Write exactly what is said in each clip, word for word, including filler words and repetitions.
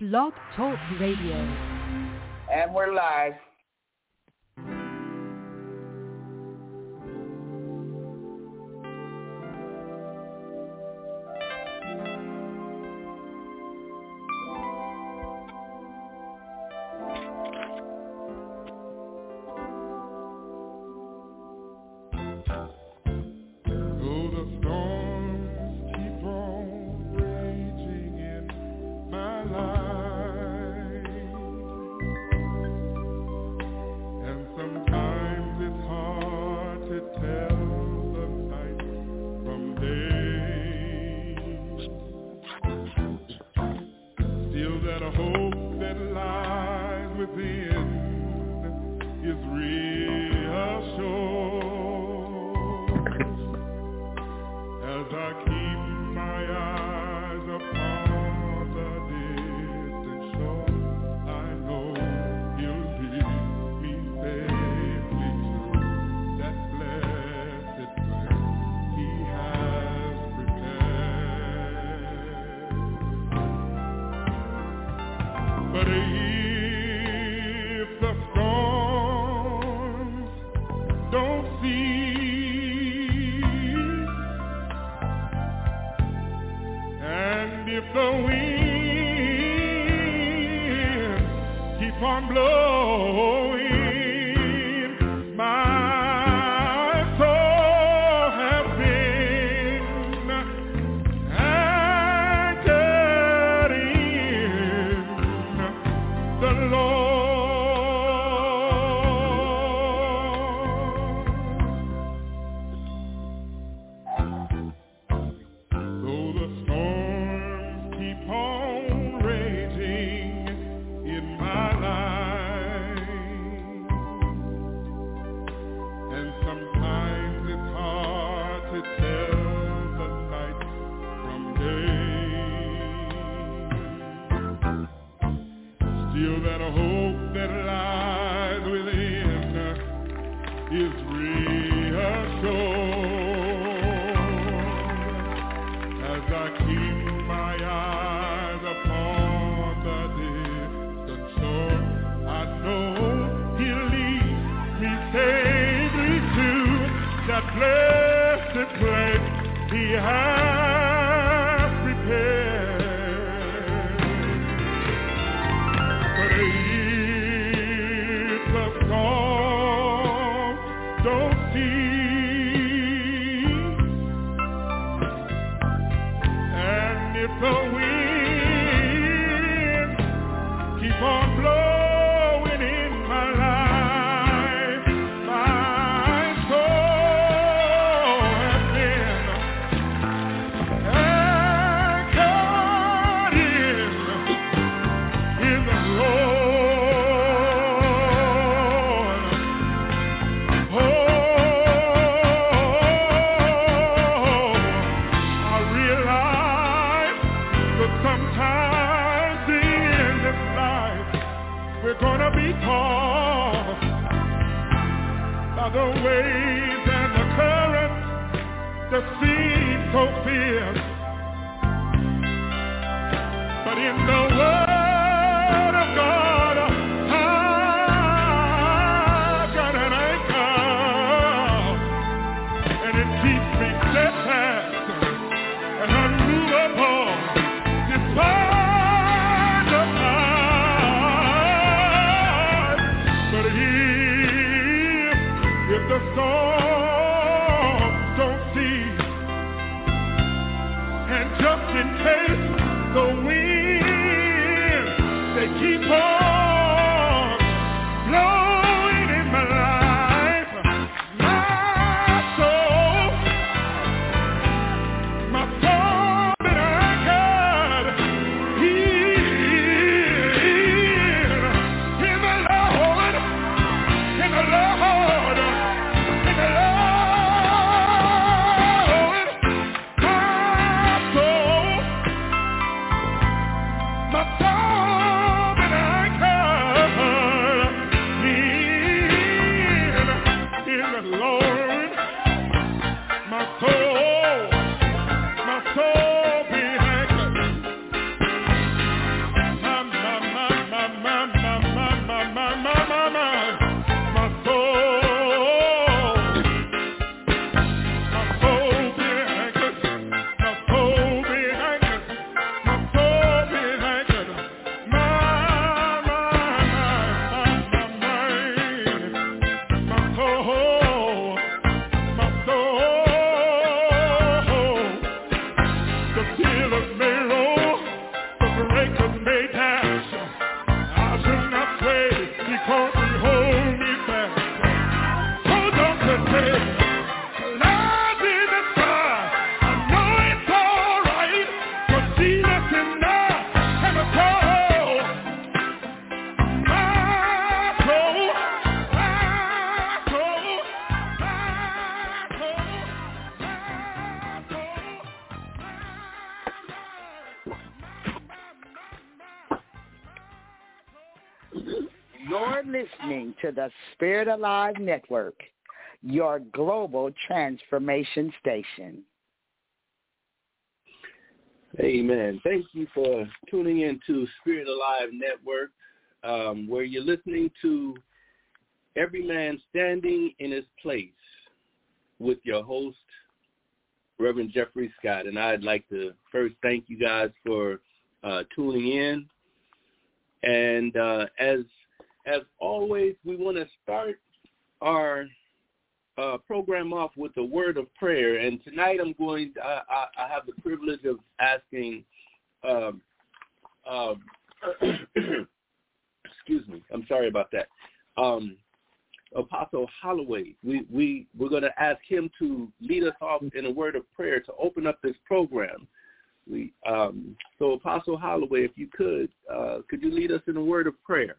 Blog Talk Radio. And we're live. Just in case the wind You're listening to the Spirit Alive Network, your global transformation station. Amen. Thank you for tuning in to Spirit Alive Network, um, where you're listening to Every Man Standing in His Place with your host, Reverend Jeffrey Scott. And I'd like to first thank you guys for uh, tuning in. And uh, as as always, we want to start our uh, program off with a word of prayer. And tonight I'm going to, I, I, I have the privilege of asking, um, uh, excuse me, I'm sorry about that, um, Apostle Holloway. We, we, we're going to ask him to lead us off in a word of prayer to open up this program. We, um, so, Apostle Holloway, if you could, uh, could you lead us in a word of prayer?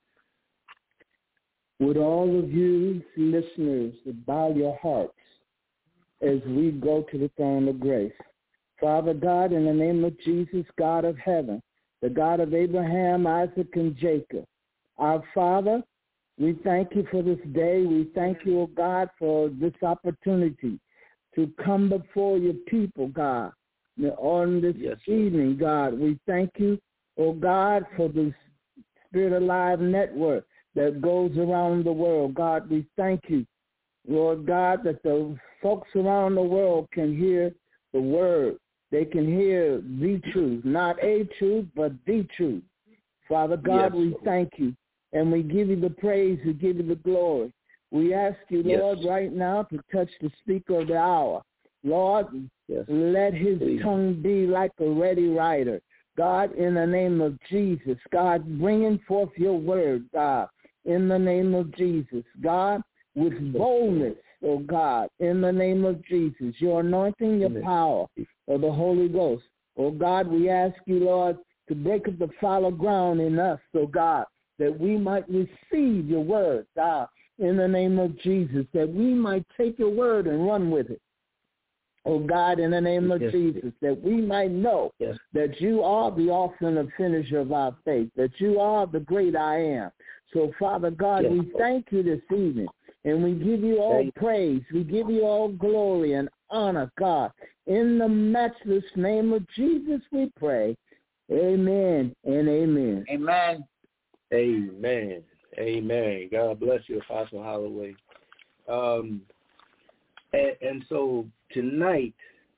Would all of you listeners bow your hearts as we go to the throne of grace. Father God, in the name of Jesus, God of heaven, the God of Abraham, Isaac, and Jacob, our Father, we thank you for this day. We thank you, O God, for this opportunity to come before your people, God. On this yes, evening, God, we thank you, oh God, for the Spirit Alive Network that goes around the world. God, we thank you, Lord God, that the folks around the world can hear the word. They can hear the truth, not a truth, but the truth. Father God, yes, we thank you, and we give you the praise, we give you the glory. We ask you, yes, Lord, right now to touch the speaker of the hour. Lord, yes, let his please. tongue be like a ready writer. God, in the name of Jesus, God, bringing forth your word, God, in the name of Jesus. God, with boldness, oh God, in the name of Jesus, your anointing, your power of the Holy Ghost. Oh God, we ask you, Lord, to break up the fallow ground in us, oh God, that we might receive your word, God, in the name of Jesus, that we might take your word and run with it. Oh, God, in the name of yes, Jesus, that we might know yes. that you are the author and the finisher of our faith, that you are the great I am. So, Father God, yes. we thank you this evening, and we give you all thank praise. We give you all glory and honor, God. In the matchless name of Jesus, we pray. Amen and amen. Amen. Amen. Amen. God bless you, Apostle Holloway. Um, and, and so tonight,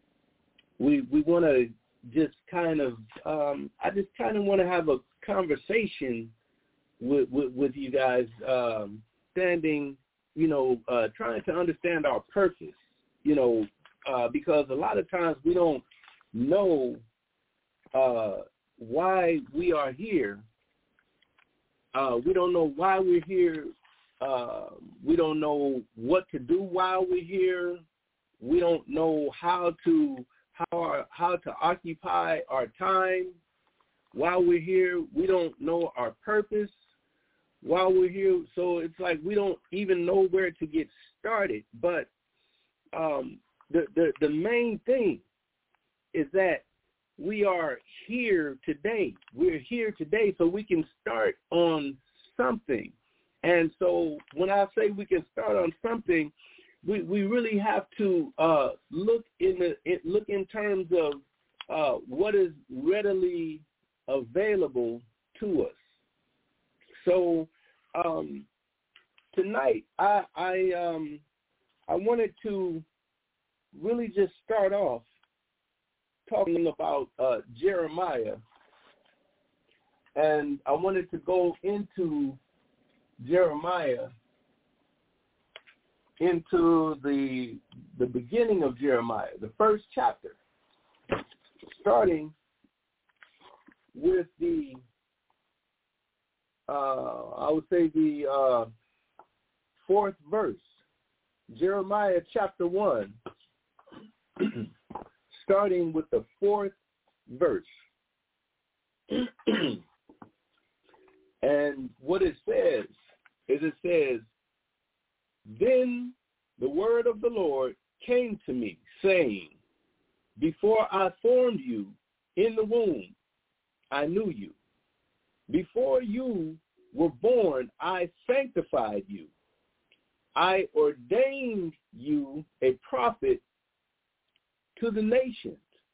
we we want to just kind of, um, I just kind of want to have a conversation with with, with you guys, um, standing, you know, uh, trying to understand our purpose, you know, uh, because a lot of times we don't know uh, why we are here. Uh, we don't know why we're here. Uh, we don't know what to do while we're here. We don't know how to how our, how to occupy our time while we're here. We don't know our purpose while we're here. So it's like we don't even know where to get started. But um, the, the the main thing is that we are here today. We're here today so we can start on something. And so when I say we can start on something, we, we really have to uh, look in the it, look in terms of uh, what is readily available to us. So um, tonight, I I, um, I wanted to really just start off talking about uh, Jeremiah, and I wanted to go into Jeremiah, into the the beginning of Jeremiah, the first chapter, starting with the, uh, I would say the uh, fourth verse, Jeremiah chapter one, starting with the fourth verse. And what it says is it says, "Then the word of the Lord came to me, saying, before I formed you in the womb, I knew you. Before you were born, I sanctified you. I ordained you a prophet to the nations.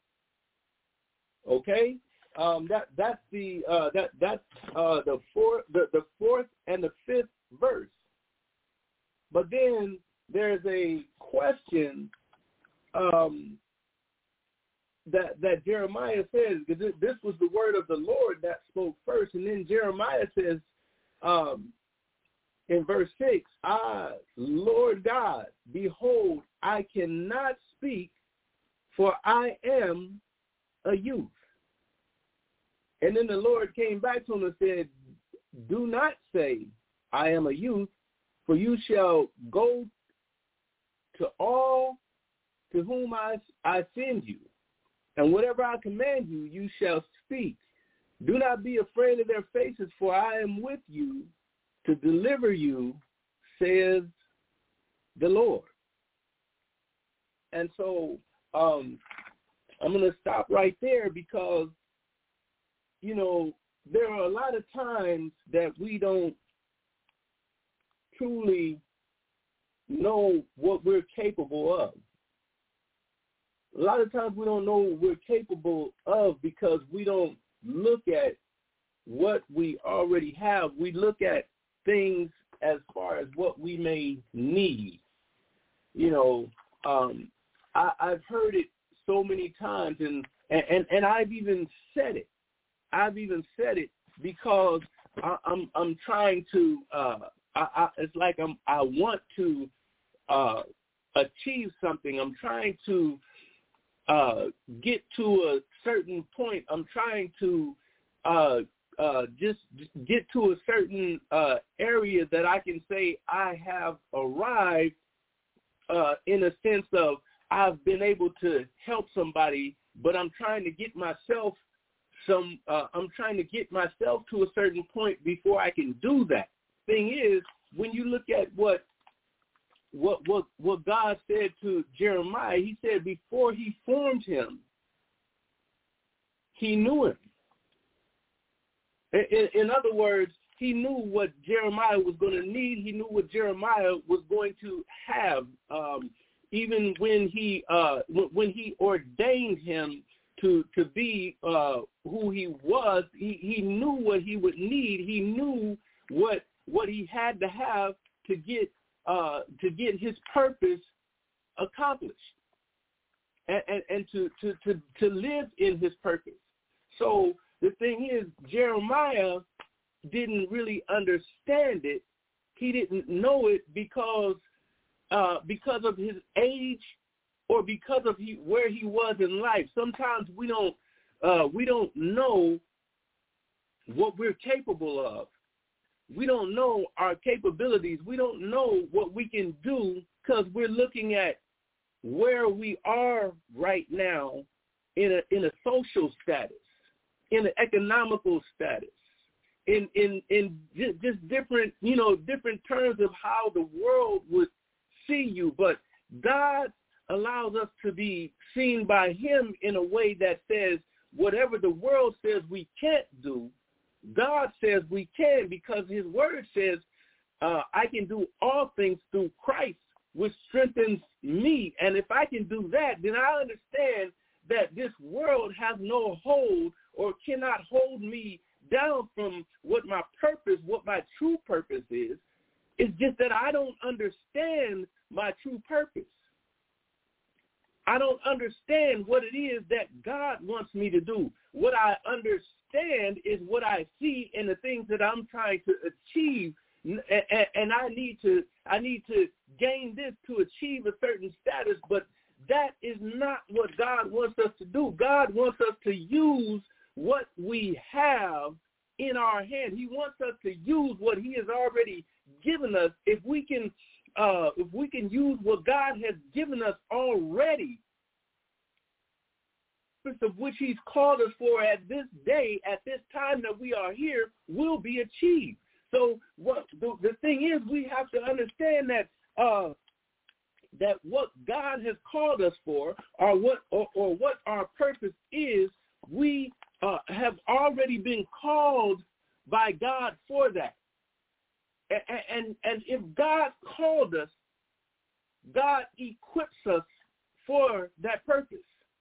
Okay, um, that that's the uh, that that's uh, the fourth the, the fourth and the fifth verse. But then there's a question um, that that Jeremiah says, because this was the word of the Lord that spoke first, and then Jeremiah says um, in verse six, "I, Lord God, behold, I cannot speak, for I am a youth." And then the Lord came back to him and said, "Do not say, I am a youth, for you shall go to all to whom I, I send you, and whatever I command you, you shall speak. Do not be afraid of their faces, for I am with you to deliver you, says the Lord." And so um, I'm going to stop right there because, you know, there are a lot of times that we don't truly know what we're capable of. A lot of times we don't know what we're capable of because we don't look at what we already have. We look at things as far as what we may need. You know, um, I, I've heard it so many times, and, and, and I've even said it. I've even said it because I, I'm I'm trying to. Uh, I, I, it's like I'm I want to uh, achieve something. I'm trying to uh, get to a certain point. I'm trying to uh, uh, just get to a certain uh, area that I can say I have arrived uh, in a sense of I've been able to help somebody, but I'm trying to get myself some. Uh, I'm trying to get myself to a certain point before I can do that. Thing is, when you look at what what what what God said to Jeremiah, he said before he formed him, he knew him. In, in other words, he knew what Jeremiah was going to need. He knew what Jeremiah was going to have. Um, even when he uh, when he ordained him to to be uh, who he was, he, he knew what he would need. He knew what what he had to have to get uh, to get his purpose accomplished, and, and, and to, to, to, to live in his purpose. So the thing is, Jeremiah didn't really understand it. He didn't know it because uh, because of his age or because of he, where he was in life. Sometimes we don't uh, we don't know what we're capable of. We don't know our capabilities. We don't know what we can do because we're looking at where we are right now in a in a social status, in an economical status, in in in just, just different you know different terms of how the world would see you. But God allows us to be seen by Him in a way that says whatever the world says we can't do, God says we can, because His word says, uh, I can do all things through Christ, which strengthens me. And if I can do that, then I understand that this world has no hold or cannot hold me down from what my purpose, what my true purpose is. It's just that I don't understand my true purpose. I don't understand what it is that God wants me to do. What I understand is what I see in the things that I'm trying to achieve, and I need to I need to gain this to achieve a certain status, but that is not what God wants us to do. God wants us to use what we have in our hand. He wants us to use what He has already given us. If we can Uh, if we can use what God has given us already, of which He's called us for at this day, at this time that we are here, will be achieved. So what the, the thing is, we have to understand that uh, that what God has called us for, or what or, or what our purpose is, we uh, have already been called by God for that. And, and, and if God called us, God equips us for that purpose.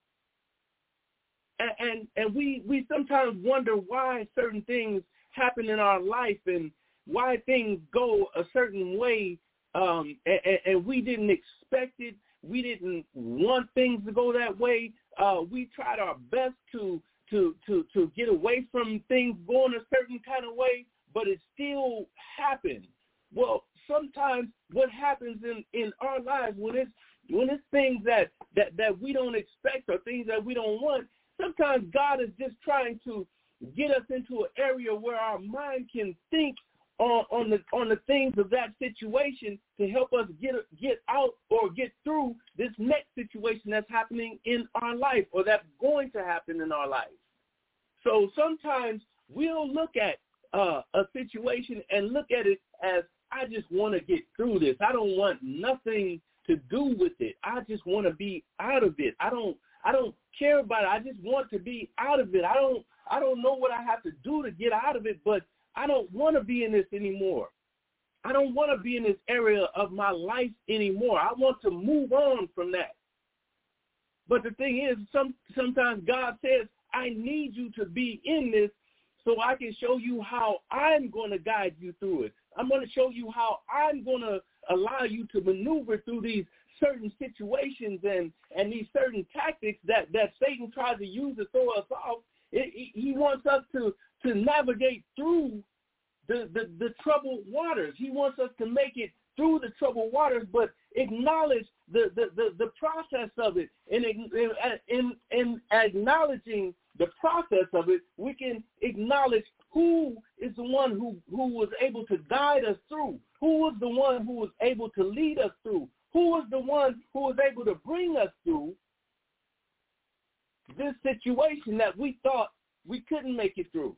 And, and, and we, we sometimes wonder why certain things happen in our life and why things go a certain way, um, and, and we didn't expect it. We didn't want things to go that way. Uh, we tried our best to, to, to, to get away from things going a certain kind of way, but it still happened. Well, sometimes what happens in, in our lives when it's when it's things that, that, that we don't expect or things that we don't want, sometimes God is just trying to get us into an area where our mind can think on, on the on the things of that situation to help us get get out or get through this next situation that's happening in our life or that's going to happen in our life. So sometimes we'll look at uh, a situation and look at it as, I just want to get through this. I don't want nothing to do with it. I just want to be out of it. I don't I don't care about it. I just want to be out of it. I don't I don't know what I have to do to get out of it, but I don't want to be in this anymore. I don't want to be in this area of my life anymore. I want to move on from that. But the thing is, some sometimes God says, I need you to be in this so I can show you how I'm going to guide you through it. I'm going to show you how I'm going to allow you to maneuver through these certain situations and, and these certain tactics that, that Satan tries to use to throw us off. It, it, he wants us to, to navigate through the, the, the troubled waters. He wants us to make it through the troubled waters, but acknowledge the, the, the, the process of it. And in, in, in acknowledging the process of it, we can acknowledge who is the one who, who was able to guide us through, who was the one who was able to lead us through, who was the one who was able to bring us through this situation that we thought we couldn't make it through.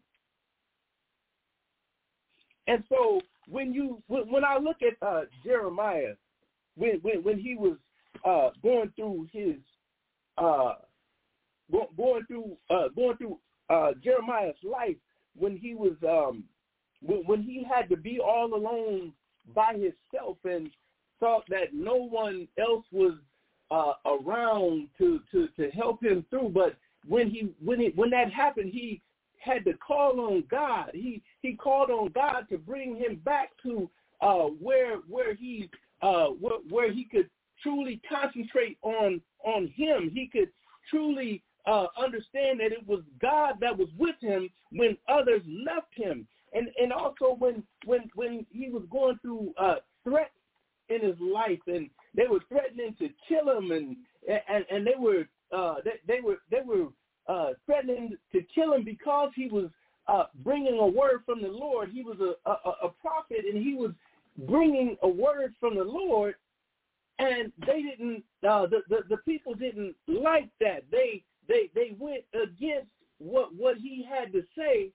And so when you when I look at uh, Jeremiah, when, when when he was uh, going through his uh, going through uh, going through uh, Jeremiah's life, when he was um, when, when he had to be all alone by himself and thought that no one else was uh, around to, to, to help him through, but when he when it when that happened, he had to call on God. He he called on God to bring him back to uh, where where he uh, where, where he could truly concentrate on on him. He could truly uh, understand that it was God that was with him when others left him, and and also when when when he was going through uh, threats in his life, and they were threatening to kill him, and and, and they were uh, they, they were they were uh, threatening to kill him because he was uh, bringing a word from the Lord. He was a, a, a prophet, and he was bringing a word from the Lord, and they didn't. Uh, the, the the people didn't like that. They they they went against what what he had to say,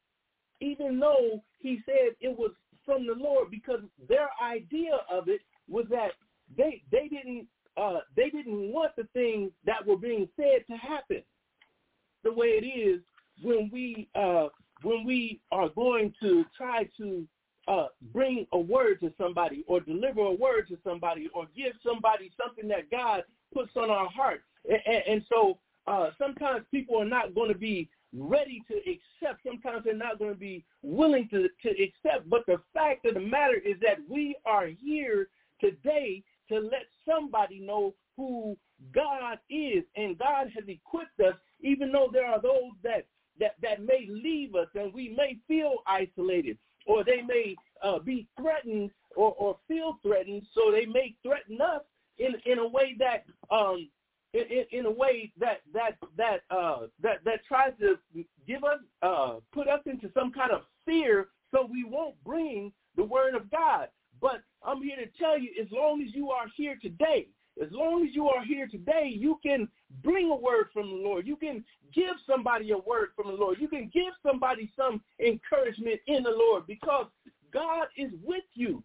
even though he said it was from the Lord, because their idea of it was that they they didn't uh, they didn't want the things that were being said to happen the way it is when we uh, when we are going to try to uh, bring a word to somebody or deliver a word to somebody or give somebody something that God puts on our heart. And, and, and so uh, sometimes people are not going to be ready to accept. Sometimes they're not going to be willing to, to accept. But the fact of the matter is that we are here today to let somebody know who God is. And God has equipped us, even though there are those that, that, that may leave us and we may feel isolated, or they may uh, be threatened or, or feel threatened, so they may threaten us in, in a way that um, In, in a way that that that uh, that that tries to give us, uh, put us into some kind of fear, so we won't bring the word of God. But I'm here to tell you, as long as you are here today, as long as you are here today, you can bring a word from the Lord. You can give somebody a word from the Lord. You can give somebody some encouragement in the Lord, because God is with you.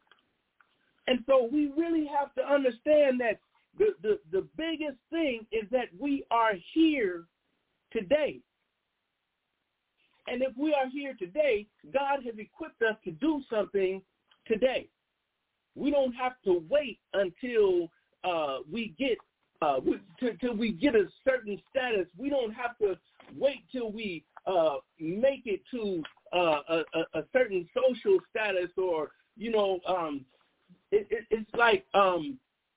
And so we really have to understand that The, the the biggest thing is that we are here today. And if we are here today, God has equipped us to do something today. We don't have to wait until uh, we get uh, we, till, till we get a certain status. We don't have to wait till we uh, make it to uh, a, a certain social status, or you know, um, it, it, it's like um,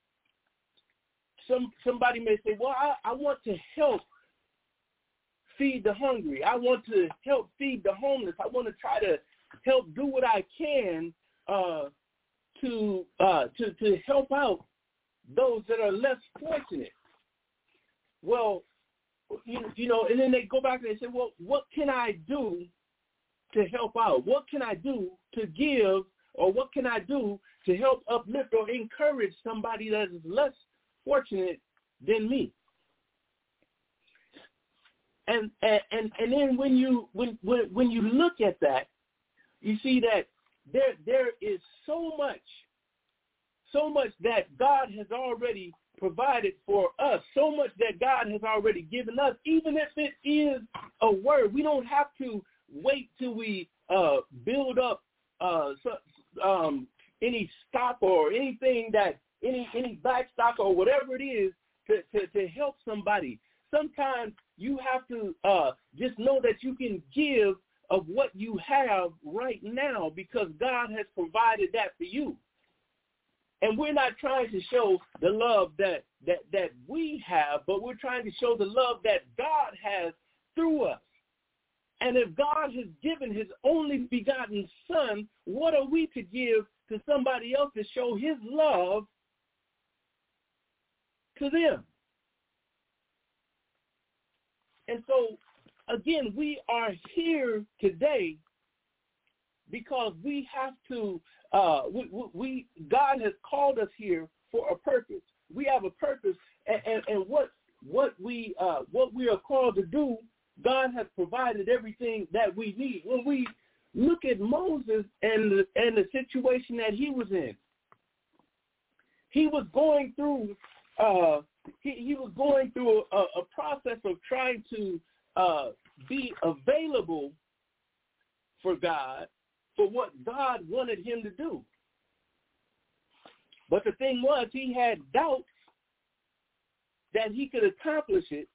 some somebody may say, "Well, I, I want to help feed the hungry. I want to help feed the homeless. I want to try to help do what I can uh, to uh, to to help out those that are less fortunate." Well, you, you know, and then they go back and they say, "Well, what can I do to help out? What can I do to give, or what can I do to help uplift or encourage somebody that is less fortunate than me?" And and and then when you when when when you look at that, you see that there there is so much, so much that God has already provided for us, so much that God has already given us. Even if it is a word, we don't have to wait till we uh, build up uh, so, um, any stock or anything that any any back stock or whatever it is to, to, to help somebody. Sometimes you have to uh, just know that you can give of what you have right now because God has provided that for you. And we're not trying to show the love that, that, that we have, but we're trying to show the love that God has through us. And if God has given his only begotten son, what are we to give to somebody else to show his love to them? And so, again, we are here today because we have to, uh, we, we, God has called us here for a purpose. We have a purpose, and, and, and what what we uh, what we are called to do, God has provided everything that we need. When we look at Moses and the, and the situation that he was in, he was going through uh, he, he was going through a, a process of trying to uh, be available for God, for what God wanted him to do. But the thing was, he had doubts that he could accomplish it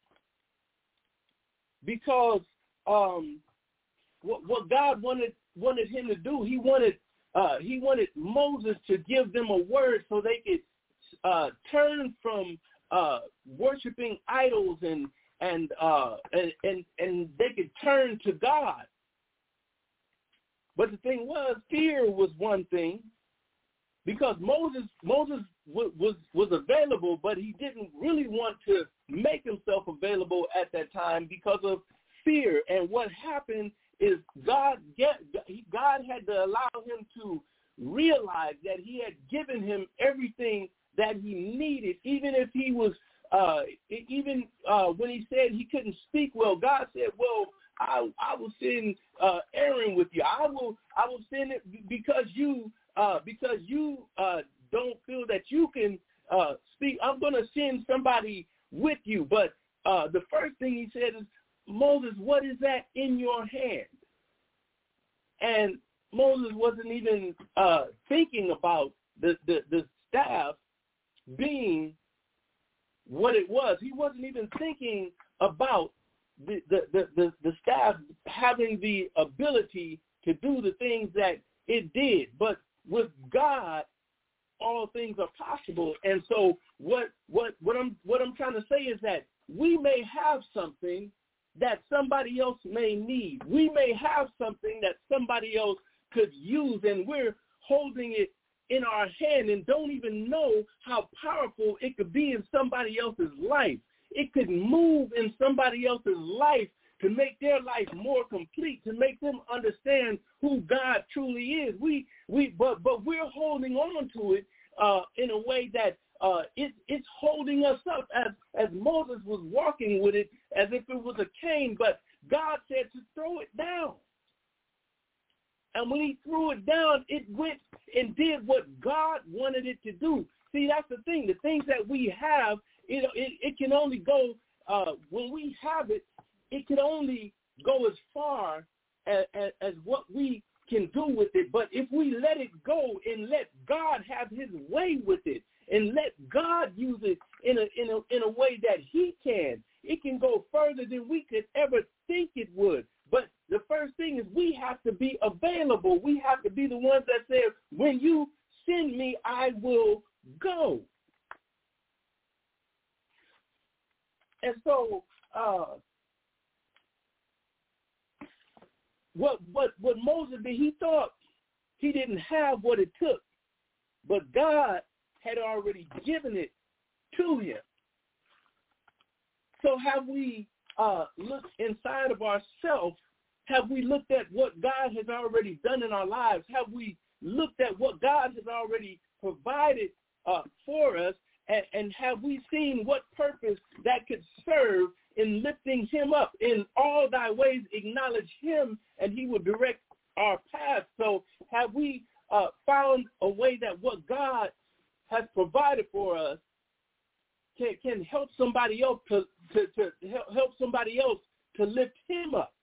because um, what, what God wanted wanted him to do, he wanted uh, he wanted Moses to give them a word so they could uh, turn from uh, worshiping idols and and, uh, and and and they could turn to God. But the thing was, fear was one thing, because Moses Moses w- was was available, but he didn't really want to make himself available at that time because of fear. And what happened is God get, God had to allow him to realize that he had given him everything that he needed, even if he was uh, even uh, when he said he couldn't speak well. God said, "Well, I, I will send uh, Aaron with you. I will I will send it because you uh, because you uh, don't feel that you can uh, speak. I'm going to send somebody with you." But uh, the first thing he said is, "Moses, what is that in your hand?" And Moses wasn't even uh, thinking about the, the, the staff being what it was. He wasn't even thinking about The, the, the, the, the staff having the ability to do the things that it did. But with God, all things are possible. And so what what what I'm what I'm trying to say is that we may have something that somebody else may need. We may have something that somebody else could use, and we're holding it in our hand and don't even know how powerful it could be in somebody else's life. It could move in somebody else's life to make their life more complete, to make them understand who God truly is. We we but but we're holding on to it uh, in a way that uh, it, it's holding us up as as Moses was walking with it as if it was a cane. But God said to throw it down. And when he threw it down, it went and did what God wanted it to do. See, that's the thing. The things that we have, it it, it can only go, uh, when we have it, it can only go as far as, as, as what we can do with it. But if we let it go and let God have his way with it and let God use it in a, in a, in a way that he can, it can go further than we could ever think it would. But the first thing is we have to be available. We have to be the ones that say, when you send me, I will go. And so uh, what what what Moses did, he thought he didn't have what it took, but God had already given it to him. So have we uh, looked inside of ourselves? Have we looked at what God has already done in our lives? Have we looked at what God has already provided uh, for us? And, and have we seen what purpose that could serve in lifting him up? In all thy ways acknowledge him, and he will direct our path. So have we uh, found a way that what God has provided for us can, can help somebody else to, to, to help somebody else to lift him up?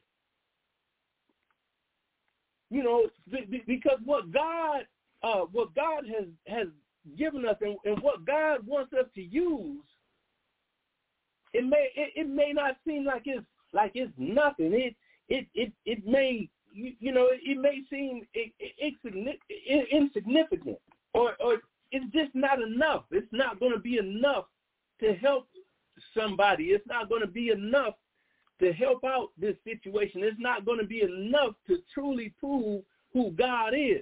You know, because what God uh, what God has, has given us and, and what God wants us to use, it may it, it may not seem like it's like it's nothing. It it it, it may you, you know it, it may seem insignificant, or or it's just not enough. It's not going to be enough to help somebody. It's not going to be enough to help out this situation. It's not going to be enough to truly prove who God is.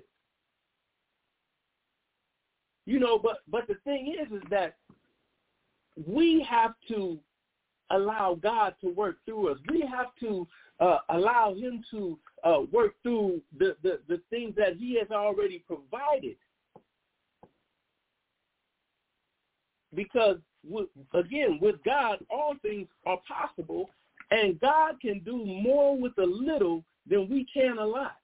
You know, but but the thing is, is that we have to allow God to work through us. We have to uh, allow him to uh, work through the, the, the things that he has already provided. Because, with, again, with God, all things are possible, and God can do more with a little than we can a lot.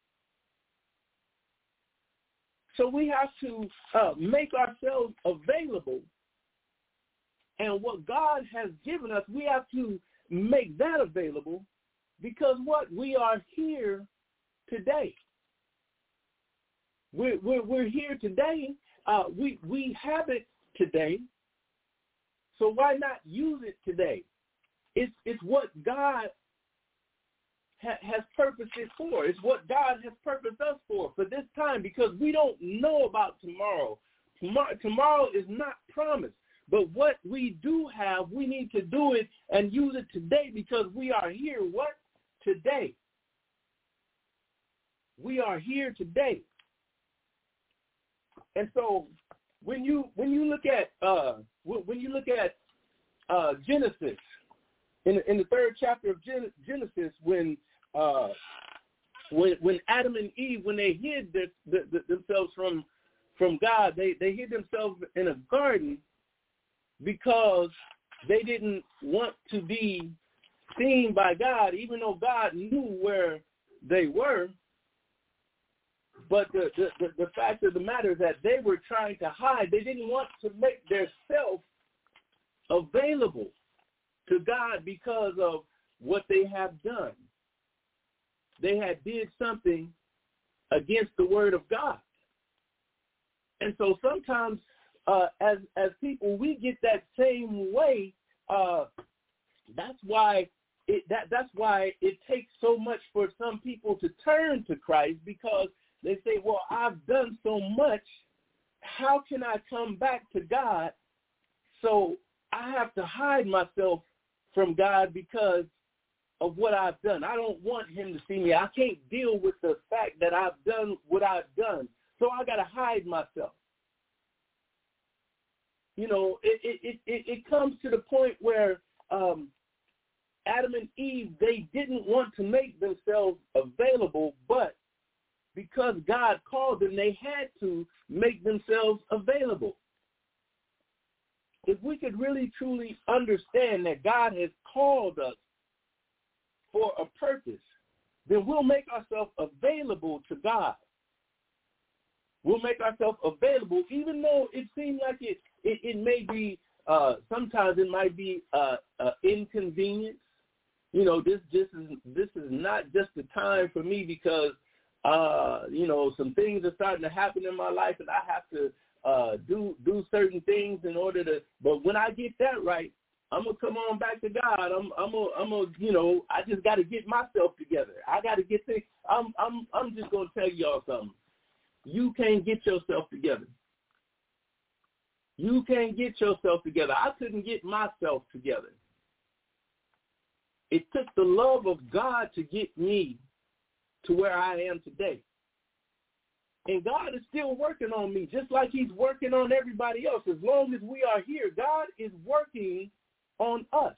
So we have to uh, make ourselves available, and what God has given us, we have to make that available, because what? We are here today. We're, we're, we're here today. Uh, we, we have it today, so why not use it today? It's, it's what God ha- has purposed it for. It's what God has purposed us for, for this time, because we don't know about tomorrow. Tomorrow, tomorrow is not promised. But what we do have, we need to do it and use it today, because we are here, what? Today. We are here today. And so when you when you look at uh, when you look at uh, Genesis, in in the third chapter of Gen- Genesis, when uh, when when Adam and Eve, when they hid their, the, the, themselves from from God, they they hid themselves in a garden, because they didn't want to be seen by God, even though God knew where they were. But the, the, the, the fact of the matter is that they were trying to hide. They didn't want to make their self available to God because of what they have done. They had did something against the word of God. And so sometimes Uh, as as people, we get that same way. Uh, that's why it that that's why it takes so much for some people to turn to Christ, because they say, "Well, I've done so much. How can I come back to God?" So I have to hide myself from God because of what I've done. I don't want him to see me. I can't deal with the fact that I've done what I've done. So I got to hide myself. You know, it, it, it, it comes to the point where um, Adam and Eve, they didn't want to make themselves available, but because God called them, they had to make themselves available. If we could really, truly understand that God has called us for a purpose, then we'll make ourselves available to God. We'll make ourselves available, even though it seems like it, it, it may be, uh, sometimes it might be uh, uh, inconvenience. You know, this, this, is, this is not just the time for me because uh, you know, some things are starting to happen in my life, and I have to uh, do do certain things in order to. But when I get that right, I'm gonna come on back to God. I'm I'm gonna I'm gonna you know I just got to get myself together. I got to get things. I'm I'm I'm just gonna tell y'all something. You can't get yourself together. You can't get yourself together. I couldn't get myself together. It took the love of God to get me to where I am today. And God is still working on me, just like he's working on everybody else. As long as we are here, God is working on us.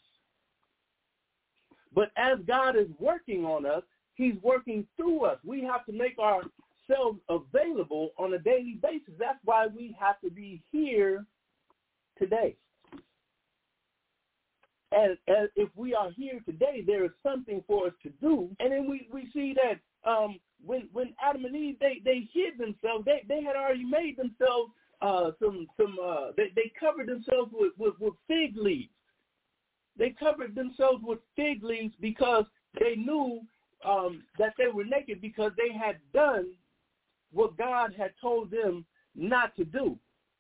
But as God is working on us, he's working through us. We have to make ourselves available on a daily basis. That's why we have to be here today. And, and if we are here today, there is something for us to do. And then we, we see that um, when when Adam and Eve, they, they hid themselves, they, they had already made themselves uh, some, some uh, they, they covered themselves with, with, with fig leaves. They covered themselves with fig leaves because they knew um, that they were naked, because they had done what God had told them not to do.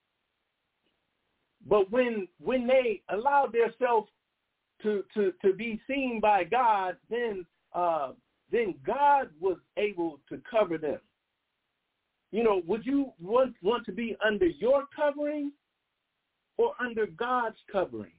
But when when they allowed themselves to, to, to be seen by God, then uh, then God was able to cover them. You know, would you want, want to be under your covering or under God's covering?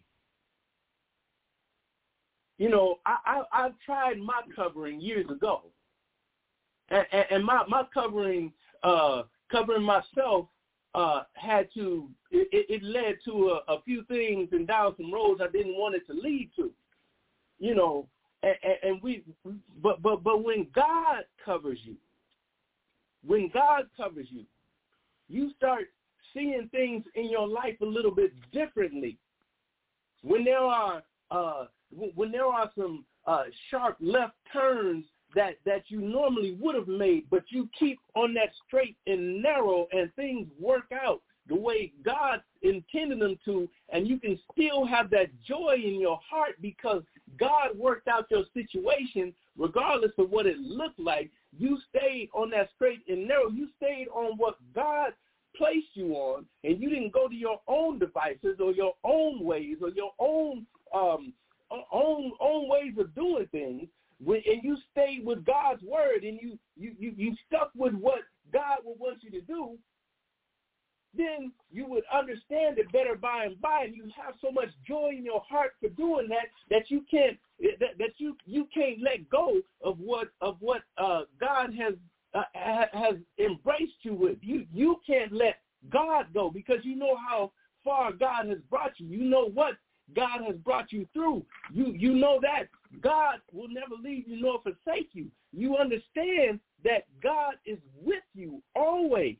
You know, I, I, I've tried my covering years ago. And, and, and my, my covering, uh, covering myself uh, had to, it, it led to a, a few things and down some roads I didn't want it to lead to. You know, and, and we, but, but, but when God covers you, when God covers you, you start seeing things in your life a little bit differently. When there are, uh, when there are some uh, sharp left turns that, that you normally would have made, but you keep on that straight and narrow and things work out the way God intended them to, and you can still have that joy in your heart because God worked out your situation regardless of what it looked like. You stayed on that straight and narrow. You stayed on what God placed you on, and you didn't go to your own devices or your own ways or your own um, own own ways of doing things. When, and you stayed with God's word, and you, you, you, you stuck with what God would want you to do, then you would understand it better by and by, and you have so much joy in your heart for doing that that you can't that, that you, you can't let go of what of what uh, God has uh, has embraced you with. You you can't let God go because you know how far God has brought you. You know what God has brought you through. You you know that God will never leave you nor forsake you. You understand that God is with you always.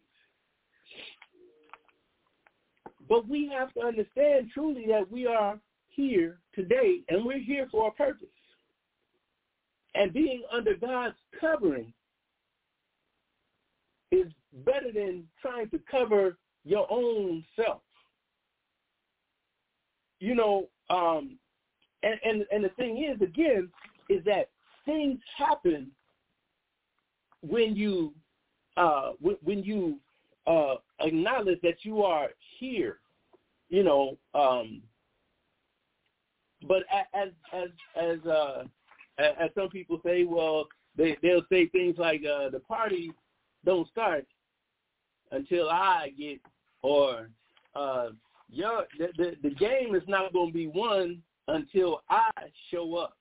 But we have to understand truly that we are here today, and we're here for a purpose. And being under God's covering is better than trying to cover your own self. You know, um, and, and, and the thing is, again, is that things happen when you uh, when, when you uh, acknowledge that you are here. You know, um, but as as as uh, as some people say, well, they they'll say things like uh, the party don't start until I get, or uh, your the, the the game is not going to be won until I show up.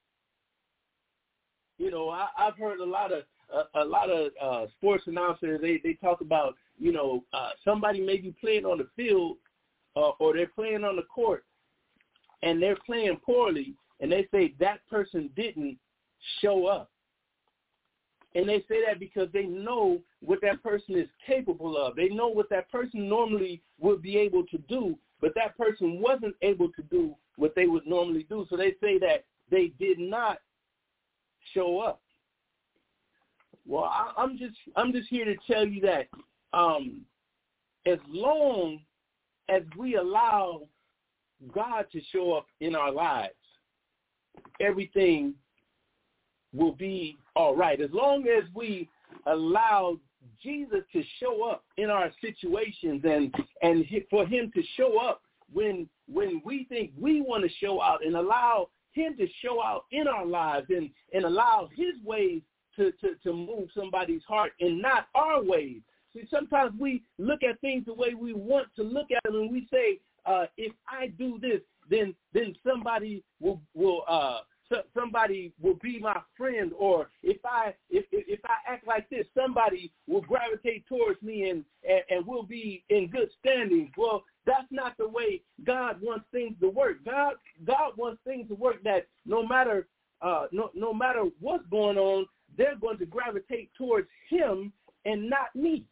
You know, I, I've heard a lot of a, a lot of uh, sports announcers. They they talk about, you know, uh, somebody may be playing on the field. Uh, or they're playing on the court, and they're playing poorly, and they say that person didn't show up. And they say that because they know what that person is capable of. They know what that person normally would be able to do, but that person wasn't able to do what they would normally do. So they say that they did not show up. Well, I, I'm just I'm just here to tell you that um, as long as we allow God to show up in our lives, everything will be all right. As long as we allow Jesus to show up in our situations and and for him to show up when when we think we want to show out, and allow him to show out in our lives, and, and allow his ways to, to, to move somebody's heart and not our ways. See, sometimes we look at things the way we want to look at them, and we say, uh, if I do this, then then somebody will will uh, so, somebody will be my friend, or if I if if I act like this, somebody will gravitate towards me and, and, and we'll be in good standing. Well, that's not the way God wants things to work. God God wants things to work that no matter uh, no no matter what's going on, they're going to gravitate towards him and not me.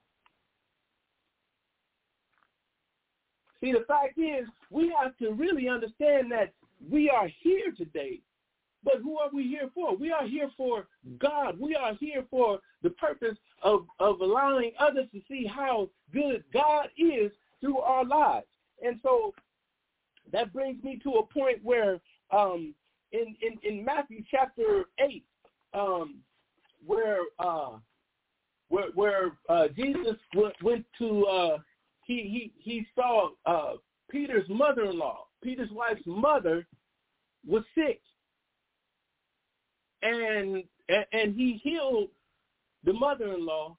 See, the fact is, we have to really understand that we are here today. But who are we here for? We are here for God. We are here for the purpose of, of allowing others to see how good God is through our lives. And so that brings me to a point where um, in, in, in Matthew chapter eight, um, where uh, where, where uh, Jesus went, went to, uh, he, he, he saw uh, Peter's mother-in-law. Peter's wife's mother was sick. And and he healed the mother-in-law,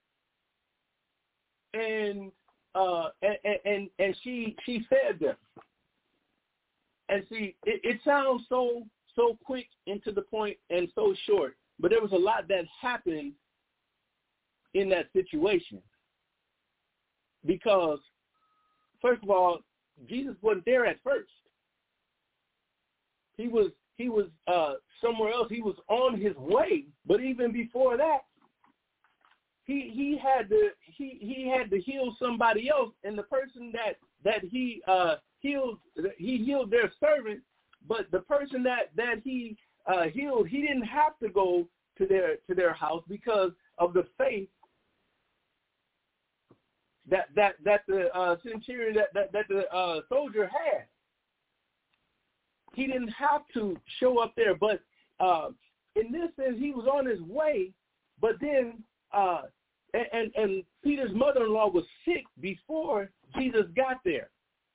and uh and and, and she she fed them. And see, it, it sounds so so quick and to the point and so short, but there was a lot that happened in that situation. Because first of all, Jesus wasn't there at first. He was he was uh, somewhere else. He was on his way, but even before that, he he had to he, he had to heal somebody else, and the person that that he uh, healed he healed their servant, but the person that that he uh, healed, he didn't have to go to their to their house because of the faith that that that the uh, centurion that that, that the uh, soldier had. He didn't have to show up there, but uh, in this sense, he was on his way. But then, uh, and and Peter's mother-in-law was sick before Jesus got there.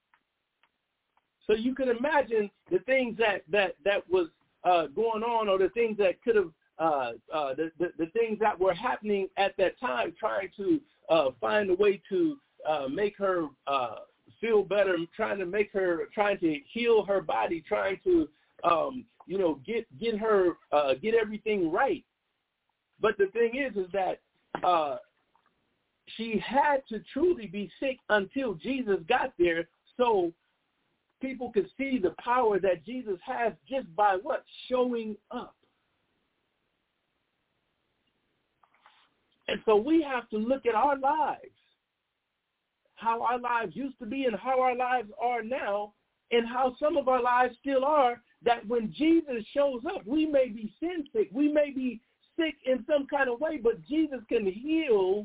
So you can imagine the things that that that was uh, going on, or the things that could have uh, uh, the, the the things that were happening at that time, trying to uh, find a way to uh, make her Uh, feel better, trying to make her, trying to heal her body, trying to, um, you know, get get her, uh, get everything right. But the thing is, is that uh, she had to truly be sick until Jesus got there, so people could see the power that Jesus has just by what? Showing up. And so we have to look at our lives, how our lives used to be and how our lives are now, and how some of our lives still are, that when Jesus shows up, we may be sin sick, we may be sick in some kind of way, but Jesus can heal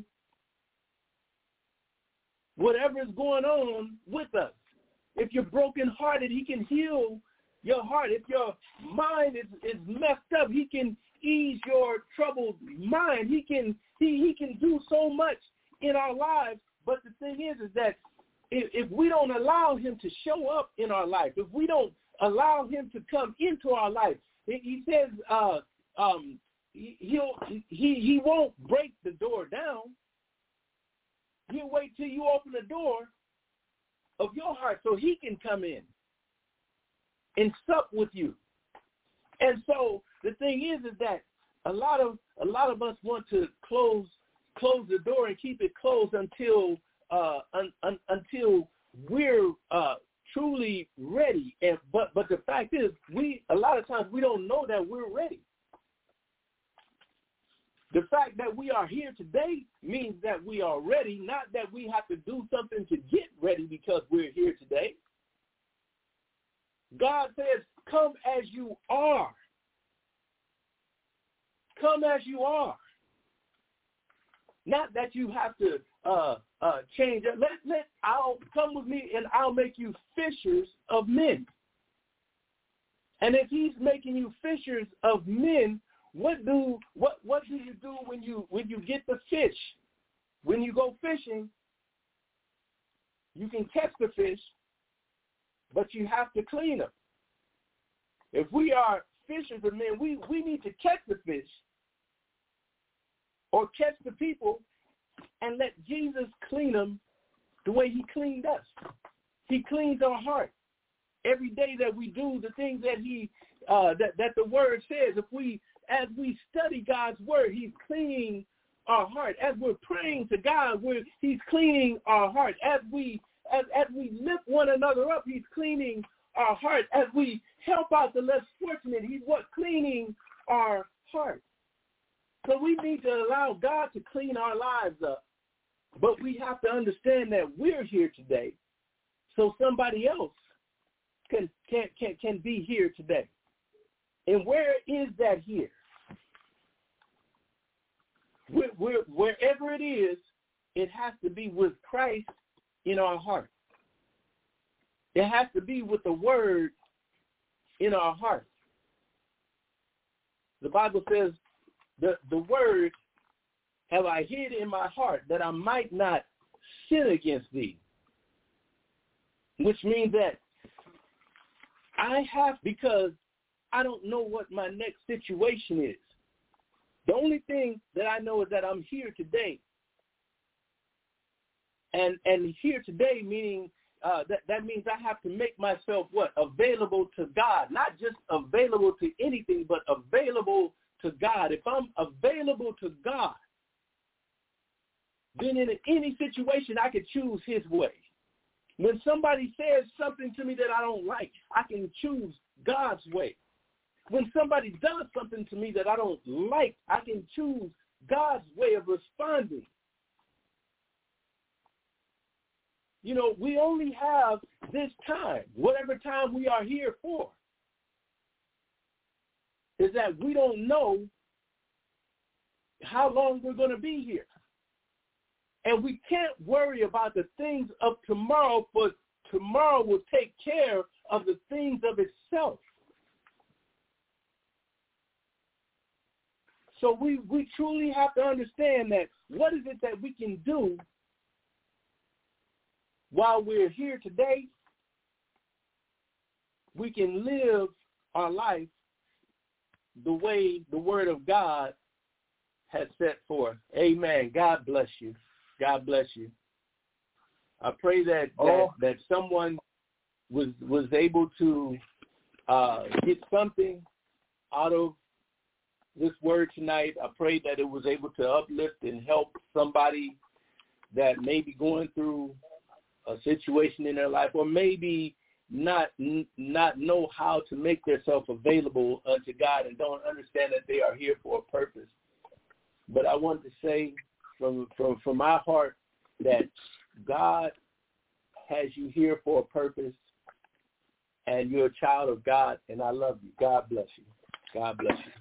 whatever is going on with us. If you're brokenhearted, he can heal your heart. If your mind is, is messed up, he can ease your troubled mind. He can he, he can do so much in our lives. But the thing is, is that if, if we don't allow him to show up in our life, if we don't allow him to come into our life, he, he says uh, um, he, he'll he he won't break the door down. He'll wait till you open the door of your heart so he can come in and sup with you. And so the thing is, is that a lot of a lot of us want to close. close the door and keep it closed until uh, un, un, until we're uh, truly ready. And but but the fact is, we a lot of times we don't know that we're ready. The fact that we are here today means that we are ready, not that we have to do something to get ready because we're here today. God says, "Come as you are. Come as you are." Not that you have to uh, uh, change. Let, let, I'll come with me and I'll make you fishers of men. And if he's making you fishers of men, what do what what do you do when you when you get the fish? When you go fishing, you can catch the fish, but you have to clean them. If we are fishermen, we, we need to catch the fish or catch the people and let Jesus clean them the way he cleaned us. He cleans our heart. Every day that we do the things that he uh, that, that the word says, if we as we study God's word, he's cleaning our heart. As we're praying to God, we're, he's cleaning our heart. As we as, as we lift one another up, he's cleaning our heart. As we help out the less fortunate, he's what cleaning our heart. So we need to allow God to clean our lives up. But we have to understand that we're here today so somebody else can can can, can be here today. And where is that here? Where, where, wherever it is, it has to be with Christ in our heart. It has to be with the word in our heart. The Bible says, the, the word have I hid in my heart that I might not sin against thee. Which means that I have, because I don't know what my next situation is. The only thing that I know is that I'm here today. And and here today meaning uh, that, that means I have to make myself what? Available to God. Not just available to anything, but available to God. If I'm available to God, then in any situation I can choose his way. When somebody says something to me that I don't like, I can choose God's way. When somebody does something to me that I don't like, I can choose God's way of responding. You know, we only have this time, whatever time we are here for, is that we don't know how long we're going to be here. And we can't worry about the things of tomorrow, but tomorrow will take care of the things of itself. So we, we truly have to understand that what is it that we can do while we're here today? We can live our life the way the Word of God has set forth. Amen. God bless you. God bless you. I pray that that, oh. that someone was was able to uh, get something out of this word tonight. I pray that it was able to uplift and help somebody that may be going through a situation in their life, or maybe not not know how to make themselves available unto God and don't understand that they are here for a purpose. But I want to say from from from my heart that God has you here for a purpose, and you're a child of God, and I love you. God bless you. God bless you.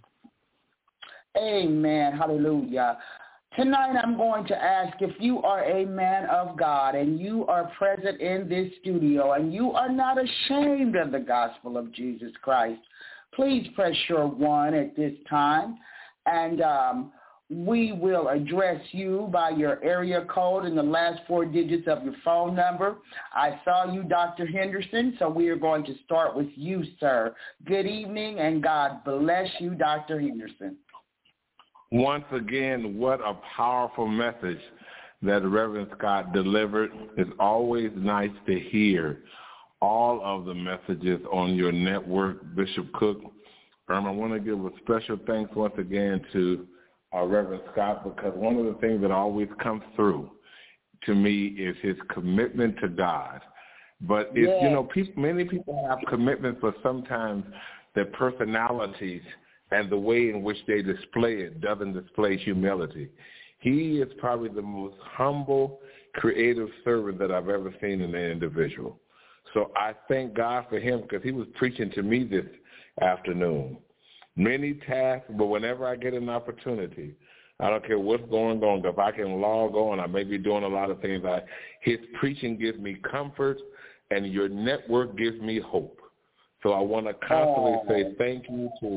Amen. Hallelujah. Tonight I'm going to ask if you are a man of God and you are present in this studio and you are not ashamed of the gospel of Jesus Christ, please press your one at this time, and um, we will address you by your area code and the last four digits of your phone number. I saw you, Doctor Henderson, so we are going to start with you, sir. Good evening, and God bless you, Doctor Henderson. Once again, what a powerful message that Reverend Scott delivered. It's always nice to hear all of the messages on your network, Bishop Cook. Um, I want to give a special thanks once again to uh, Reverend Scott, because one of the things that always comes through to me is his commitment to God. But, it's, yes. you know, people, many people have commitments, but sometimes their personalities and the way in which they display it doesn't display humility. He is probably the most humble, creative servant that I've ever seen in an individual. So I thank God for him, because he was preaching to me this afternoon. Many tasks, but whenever I get an opportunity, I don't care what's going on, if I can log on, I may be doing a lot of things. I, his preaching gives me comfort, and your network gives me hope. So I want to constantly oh. say thank you to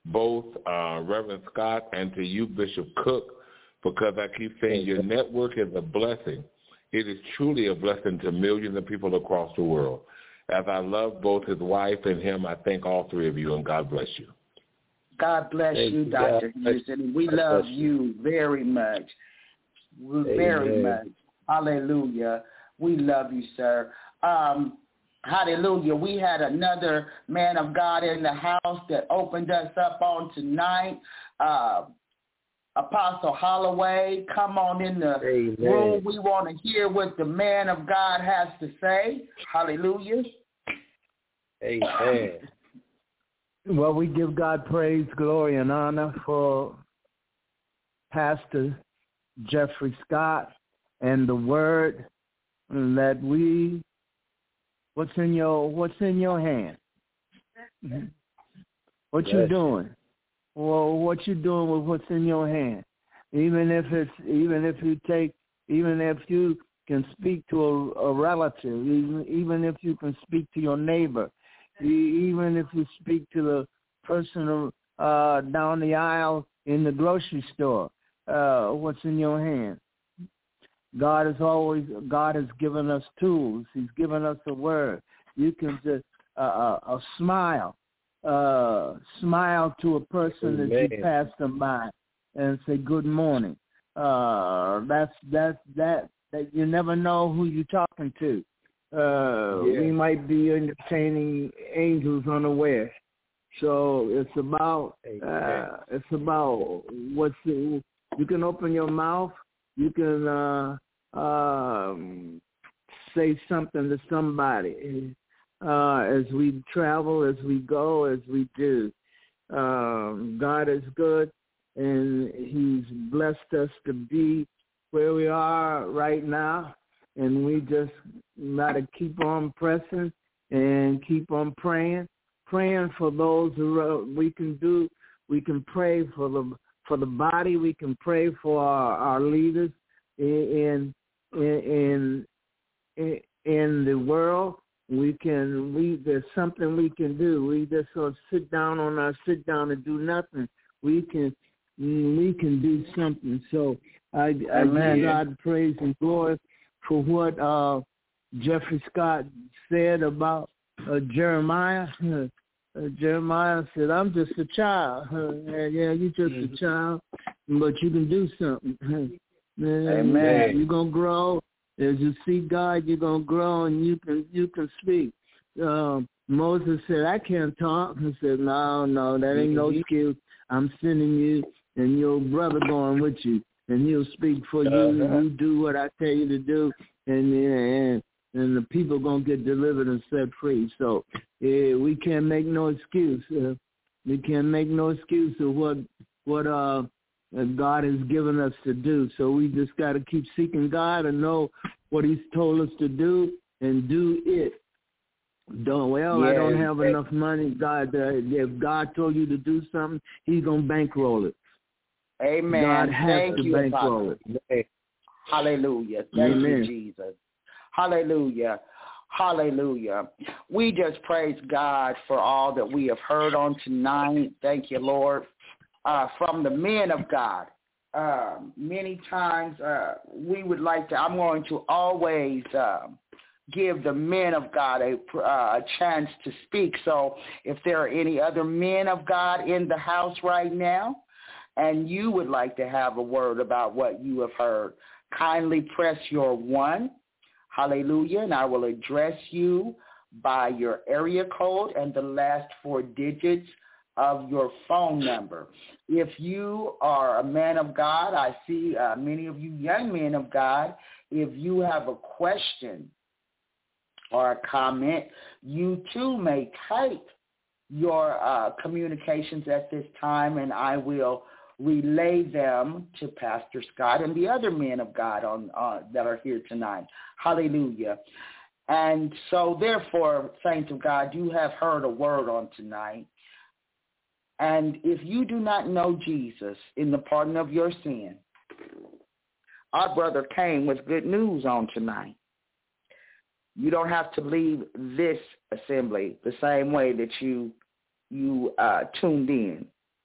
both uh, Reverend Scott and to you, Bishop Cook, because I keep saying your network is a blessing. It is truly a blessing to millions of people across the world. As I love both his wife and him, I thank all three of you, and God bless you. God bless Thank you, Doctor Houston. We love you very much. Very Amen. much. Hallelujah. We love you, sir. Um, hallelujah. We had another man of God in the house that opened us up on tonight. Uh, Apostle Holloway, come on in the Amen. room. We want to hear what the man of God has to say. Hallelujah. Amen. Well, we give God praise, glory, and honor for Pastor Jeffrey Scott and the word that we, what's in your, what's in your hand? What yes. you doing? Well, what you doing with what's in your hand? Even if it's, even if you take, even if you can speak to a, a relative, even, even if you can speak to your neighbor, even if you speak to the person uh, down the aisle in the grocery store, uh, what's in your hand? God has always, God has given us tools. He's given us a word. You can just, uh, a, a smile, uh, smile to a person Amen. that you pass them by and say good morning. Uh, that's, that's, that, that you never know who you're talking to. Uh, yeah. We might be entertaining angels unaware. So it's about uh, it's about what's the, you can open your mouth, you can uh, um, say something to somebody uh, as we travel, as we go, as we do. Um, God is good, and He's blessed us to be where we are right now. And we just got to keep on pressing and keep on praying, praying for those who we can do. We can pray for the for the body. We can pray for our, our leaders in in in in the world. We can. We there's something we can do. We just sort of sit down on our sit down and do nothing. We can we can do something. So I, I give God praise and glory for what uh, Jeffrey Scott said about uh, Jeremiah. Uh, uh, Jeremiah said, I'm just a child. Uh, yeah, you're just mm-hmm. a child, but you can do something. Amen. You're going to grow. As you see God, you're going to grow, and you can you can speak. Uh, Moses said, I can't talk. He said, no, no, that ain't no excuse. I'm sending you and your brother going with you. And he'll speak for you. Uh-huh. You do what I tell you to do, and and and the people gonna get delivered and set free. So yeah, we can't make no excuse. Uh, we can't make no excuse of what what uh God has given us to do. So we just got to keep seeking God and know what He's told us to do and do it. Don't well, yeah, I don't have yeah. enough money. God, uh, if God told you to do something, He's gonna bankroll it. Amen. God has Thank to you, bankroll it. Hallelujah. Thank Amen. you, Jesus. Hallelujah. Hallelujah. We just praise God for all that we have heard on tonight. Thank you, Lord. Uh, from the men of God. Uh, many times uh, we would like to, I'm going to always uh, give the men of God a, uh, a chance to speak. So if there are any other men of God in the house right now, and you would like to have a word about what you have heard, kindly press your one, hallelujah, and I will address you by your area code and the last four digits of your phone number. If you are a man of God, I see uh, many of you young men of God, if you have a question or a comment, you too may type your uh, communications at this time, and I will relay them to Pastor Scott and the other men of God on uh, that are here tonight. Hallelujah. And so therefore, saints of God, you have heard a word on tonight. And if you do not know Jesus in the pardon of your sin, our brother came with good news on tonight. You don't have to leave this assembly the same way that you you uh, tuned in.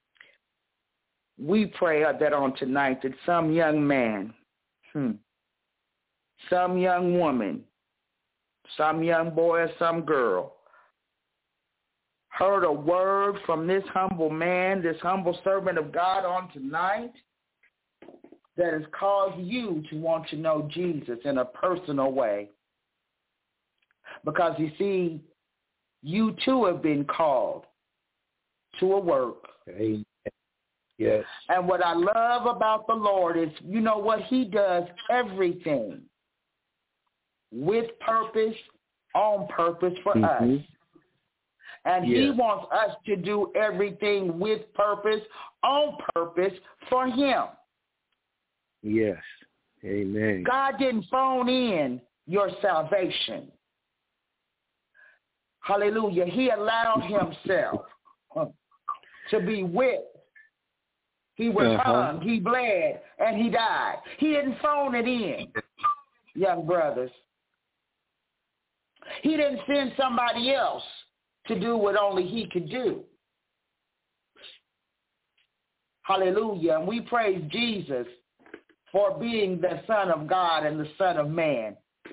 we pray that on tonight that some young man, hmm, some young woman, some young boy or some girl heard a word from this humble man, this humble servant of God on tonight that has caused you to want to know Jesus in a personal way. Because you see, you too have been called to a work. Amen. Yes. And what I love about the Lord is, you know what, he does everything with purpose, on purpose for mm-hmm. us. And yeah. he wants us to do everything with purpose, on purpose for him. Yes. Amen. God didn't phone in your salvation. Hallelujah. He allowed himself to be whipped. He was uh-huh. hung, he bled, and he died. He didn't phone it in, young brothers. He didn't send somebody else to do what only he could do. Hallelujah. And we praise Jesus for being the Son of God and the Son of Man.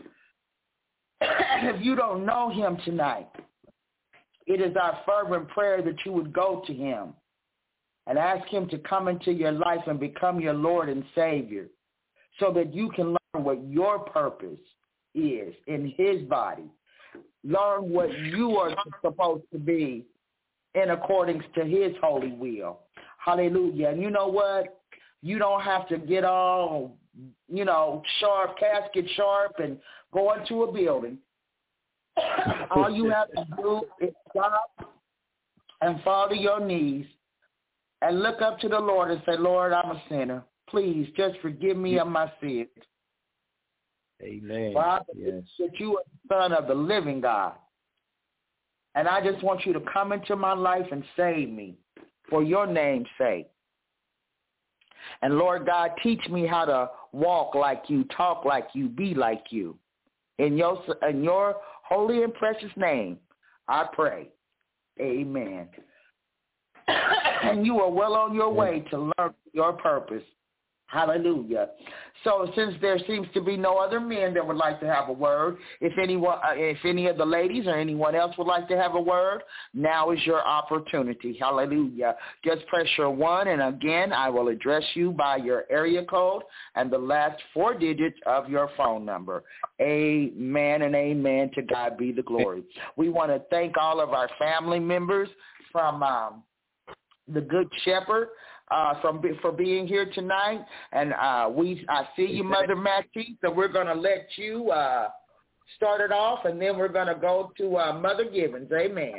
If you don't know him tonight, it is our fervent prayer that you would go to him and ask him to come into your life and become your Lord and Savior so that you can learn what your purpose is in his body. Learn what you are supposed to be in accordance to his holy will. Hallelujah. And you know what? You don't have to get all, you know, sharp, casket sharp and go into a building. All you have to do is stop and fall to your knees and look up to the Lord and say, Lord, I'm a sinner. Please just forgive me of my sins. Amen. Father, yes. that you are the Son of the living God. And I just want you to come into my life and save me for your name's sake. And Lord God, teach me how to walk like you, talk like you, be like you. In your, in your holy and precious name, I pray. Amen. And you are well on your way to learn your purpose. Hallelujah. So since there seems to be no other men that would like to have a word, if anyone, uh, if any of the ladies or anyone else would like to have a word, now is your opportunity. Hallelujah. Just press your one, and again, I will address you by your area code and the last four digits of your phone number. Amen and amen. To God be the glory. We want to thank all of our family members from um, the Good Shepherd. Uh, from for being here tonight, and uh, we I see you, Mother Mattie. So we're going to let you uh, start it off, and then we're going to go to uh, Mother Gibbons. Amen.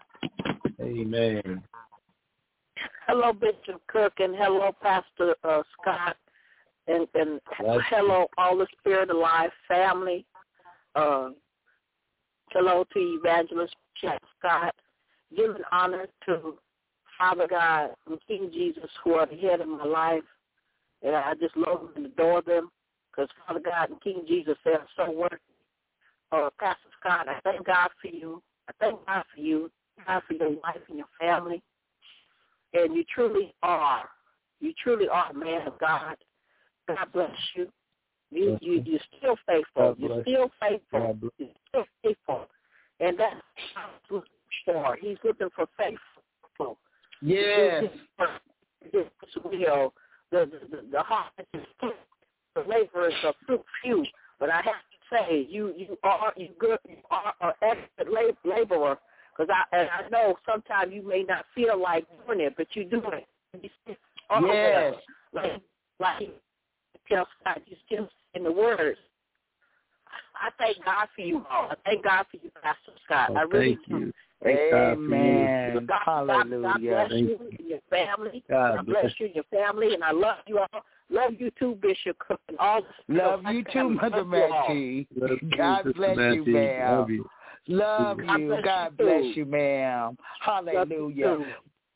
Amen. Hello, Bishop Cook, and hello, Pastor uh, Scott, and, and hello, all the Spirit Alive family. Uh, hello to Evangelist Jack Scott. Giving honor to Father God and King Jesus, who are the head of my life, and I just love and adore them, because Father God and King Jesus, they are so worthy. Uh, Pastor Scott, I thank God for you. I thank God for you, God for your life and your family. And you truly are, you truly are a man of God. God bless you. You, you you're still faithful. You're still faithful. You're still faithful. And that's what he's looking for. He's looking for faithful. Yes. His will. The the the heart is the laborers are few, but I have to say you you are you good you are an excellent laborer, because I and I know sometimes you may not feel like doing it, but you do it. Yes. Like like tell Scott, you still in the words. I thank God for you all. I thank God for you, Pastor Scott. Oh, I really thank do. you. Thank Amen. God, God, Hallelujah. God, God bless thank you and your family. God God bless you and your family, and I love you all. Love you too, Bishop Cook, and all. Love you too, Mother Mattie. God bless you, ma'am. Love you. Love you. God bless you, ma'am. Hallelujah.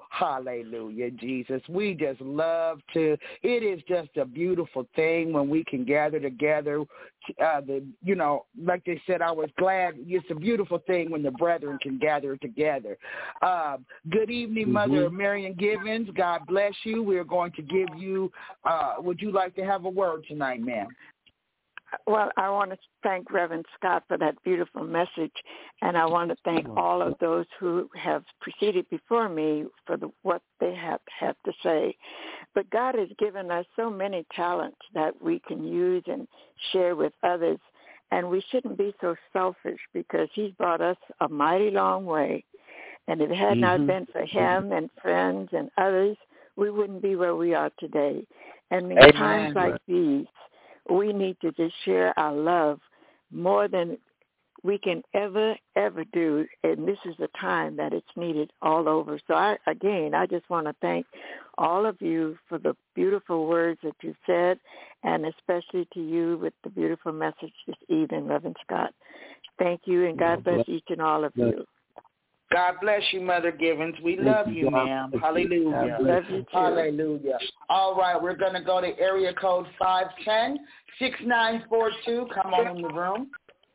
Hallelujah, Jesus. We just love to, it is just a beautiful thing when we can gather together. Uh, the, you know, like they said, I was glad. It's a beautiful thing when the brethren can gather together. Uh, good evening, mm-hmm. Mother Marion Givens. God bless you. We're going to give you, uh, would you like to have a word tonight, ma'am? Well, I want to thank Reverend Scott for that beautiful message, and I want to thank all of those who have preceded before me for the, what they have had to say. But God has given us so many talents that we can use and share with others, and we shouldn't be so selfish because he's brought us a mighty long way. And if it had mm-hmm. not been for him and friends and others, we wouldn't be where we are today. And in Amen. Times like these, we need to just share our love more than we can ever, ever do. And this is the time that it's needed all over. So, I, again, I just want to thank all of you for the beautiful words that you said, and especially to you with the beautiful message this evening, Reverend Scott. Thank you, and God bless each and all of you. God bless you, Mother Givens. We love you, ma'am. Hallelujah. Love you too. Hallelujah. All right, we're going to go to area code five one zero, six nine four two. Come on in the room.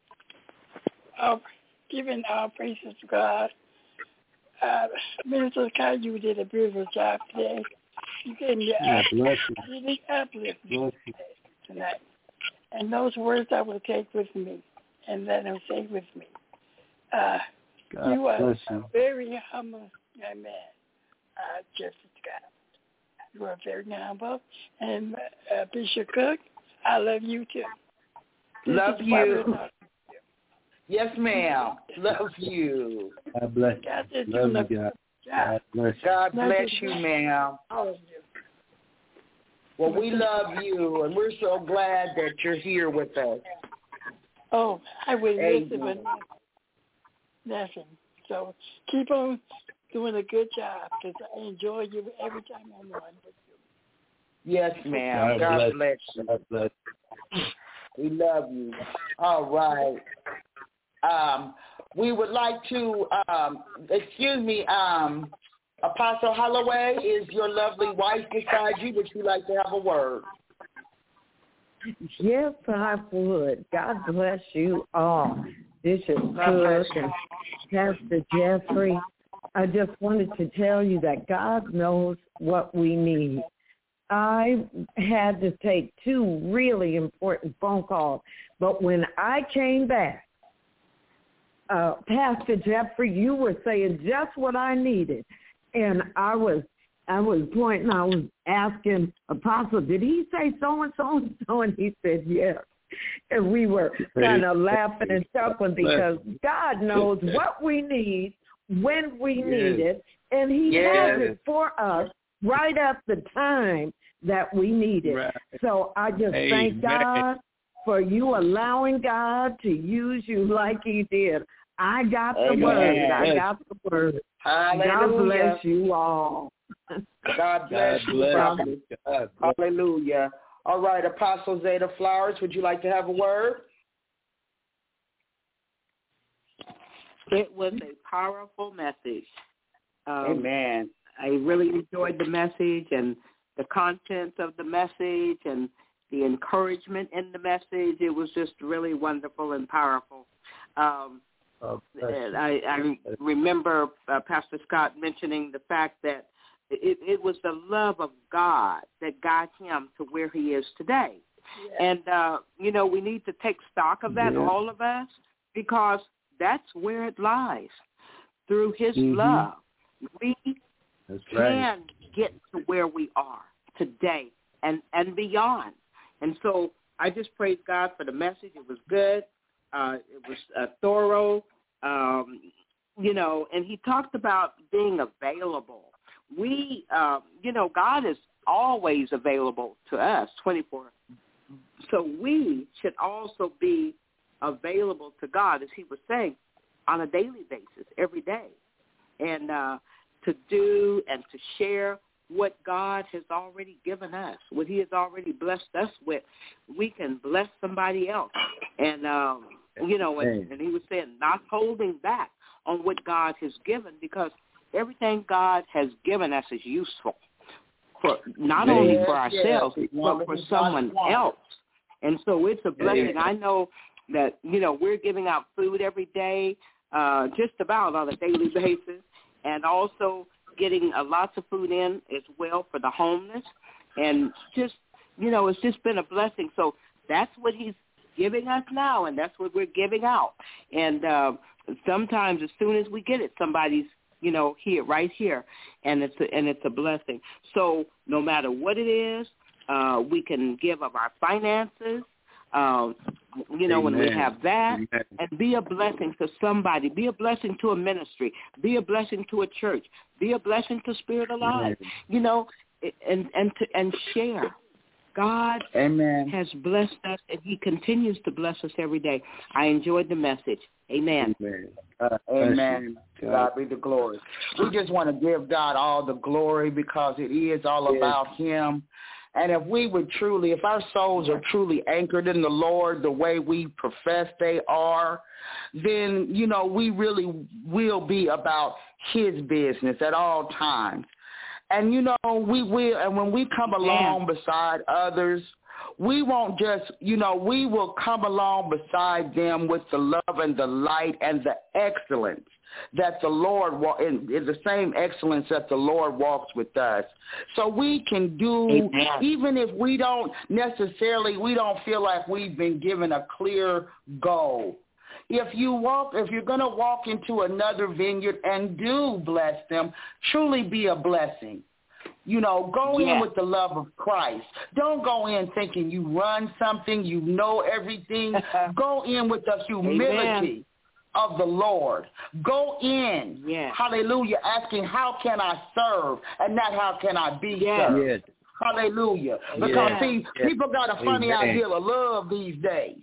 Uh, giving our praises to God. Uh, Minister Scott, you did a beautiful job today. You gave me a really uplift tonight. And those words I will take with me and let them stay with me. Uh, God you are a very humble young man, uh, Jeffrey Scott. You are very humble. And uh, Bishop Cook, I love you too. This love you. Yes, ma'am. Love you. God bless you. God, love you, God. God bless you. God bless you, ma'am. All of you. Well, we love you, and we're so glad that you're here with us. Oh, I would miss it, but nothing. So keep on doing a good job because I enjoy you every time I'm on with you. Yes, ma'am. God, God bless you. God bless you. We love you. All right. Um, we would like to, um, excuse me, um, Apostle Holloway, is your lovely wife beside you? Would you like to have a word? Yes, I would. God bless you all. Bishop Cook and Pastor Jeffrey, I just wanted to tell you that God knows what we need. I had to take two really important phone calls, but when I came back, uh, Pastor Jeffrey, you were saying just what I needed, and I was I was pointing, I was asking Apostle, did he say so-and-so and so? And he said yes. And we were kind of laughing and chuckling because God knows what we need when we yes. need it, and he yes. has it for us right at the time that we need it. Right. So I just Amen. Thank God for you allowing God to use you like he did. I got the Amen. Word. I got the word. Hallelujah. God bless you all. God bless God you, Father. God. Hallelujah. All right, Apostle Zeta Flowers, would you like to have a word? It was a powerful message. Um, Amen. I really enjoyed the message and the contents of the message and the encouragement in the message. It was just really wonderful and powerful. Um, oh, and I, I remember uh, Pastor Scott mentioning the fact that It, it was the love of God that got him to where he is today. Yeah. And, uh, you know, we need to take stock of that, yeah. all of us, because that's where it lies. Through his mm-hmm. love, we that's can right. get to where we are today and, and beyond. And so I just praise God for the message. It was good. Uh, it was uh, thorough, um, you know, and he talked about being available. We, uh, you know, God is always available to us twenty-four. So we should also be available to God, as he was saying, on a daily basis, every day, and uh, to do and to share what God has already given us, what he has already blessed us with. We can bless somebody else. And, um, you know, and, and he was saying not holding back on what God has given, because everything God has given us is useful, for not yes, only for ourselves, yes, but for someone else. And so it's a blessing. I know that, you know, we're giving out food every day, uh, just about on a daily basis, and also getting uh, lots of food in as well for the homeless. And just, you know, it's just been a blessing. So that's what he's giving us now, and that's what we're giving out. And uh, sometimes as soon as we get it, somebody's, you know, here, right here, and it's a, and it's a blessing. So no matter what it is, uh, we can give of our finances, uh, you know, Amen. When we have that, Amen. And be a blessing to somebody, be a blessing to a ministry, be a blessing to a church, be a blessing to Spirit Alive, Amen. You know, and and to, and share. God Amen. Has blessed us, and he continues to bless us every day. I enjoyed the message. Amen. Amen. Uh, amen. To God be the glory. We just want to give God all the glory because it is all yes. about him. And if we would truly, if our souls are truly anchored in the Lord the way we profess they are, then, you know, we really will be about his business at all times. And, you know, we will, and when we come along yeah. beside others, we won't just, you know, we will come along beside them with the love and the light and the excellence that the Lord, in, in the same excellence that the Lord walks with us. So we can do, Amen. Even if we don't necessarily, we don't feel like we've been given a clear goal. If you walk, if you're going to walk into another vineyard and do bless them, truly be a blessing. You know, go yeah. in with the love of Christ. Don't go in thinking you run something, you know everything. Go in with the humility Amen. Of the Lord. Go in, yeah. hallelujah, asking how can I serve and not how can I be yeah. served. Yes. Hallelujah. Because, yeah. see, yeah. people got a funny Amen. Idea of love these days.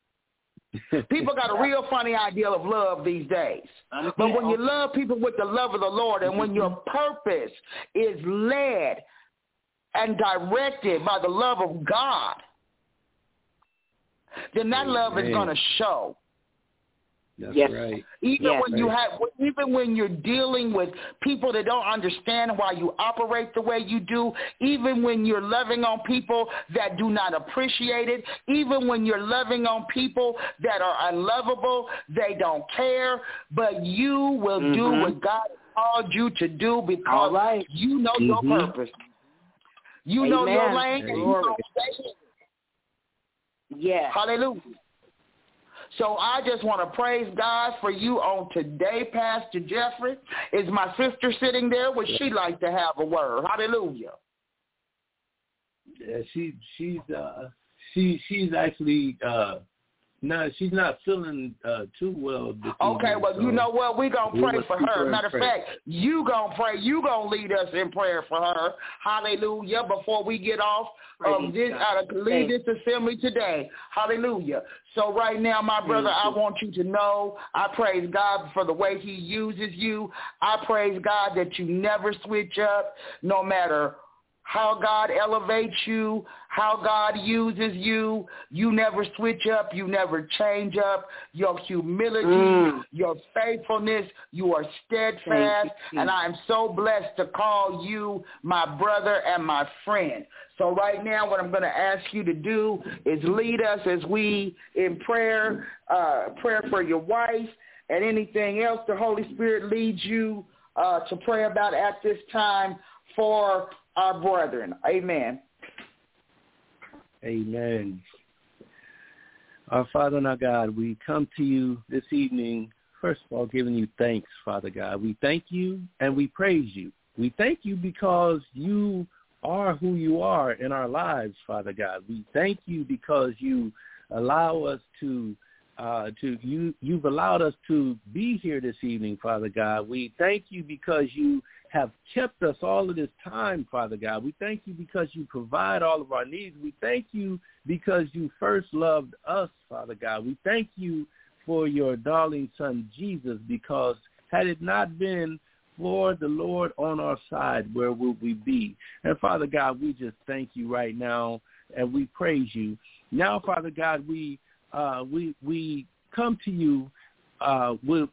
People got a real funny idea of love these days. But when you love people with the love of the Lord, and when your purpose is led and directed by the love of God, then that love is going to show. That's yes. right. Even yes. when you have, even when you're dealing with people that don't understand why you operate the way you do, even when you're loving on people that do not appreciate it, even when you're loving on people that are unlovable, they don't care, but you will mm-hmm. do what God called you to do because right. you know mm-hmm. your purpose. You Amen. Know your lane, and you know stay. Yeah. Hallelujah. So I just want to praise God for you on today, Pastor Jeffrey. Is my sister sitting there? Would she like to have a word? Hallelujah. Yeah, she she's uh she she's actually uh no, she's not feeling uh, too well. This okay, evening, well, so you know what? We're going to pray for her. her Matter of fact, you going to pray. You going to lead us in prayer for her. Hallelujah. Before we get off of this, out of lead this assembly today. Hallelujah. So right now, my brother, I want you to know I praise God for the way he uses you. I praise God that you never switch up no matter how God elevates you, how God uses you. You never switch up. You never change up. Your humility, mm. your faithfulness, you are steadfast. You. And I am so blessed to call you my brother and my friend. So right now what I'm going to ask you to do is lead us as we in prayer, uh, prayer for your wife and anything else the Holy Spirit leads you uh, to pray about at this time for our brethren. Amen. Amen. Our Father and our God, we come to you this evening, first of all, giving you thanks, Father God. We thank you and we praise you. We thank you because you are who you are in our lives, Father God. We thank you because you allow us to Uh, to you, you've allowed us to be here this evening, Father God. We thank you because you have kept us all of this time, Father God. We thank you because you provide all of our needs. We thank you because you first loved us, Father God. We thank you for your darling son, Jesus, because had it not been for the Lord on our side, where would we be? And, Father God, we just thank you right now, and we praise you. Now, Father God, we Uh, we we come to you uh, with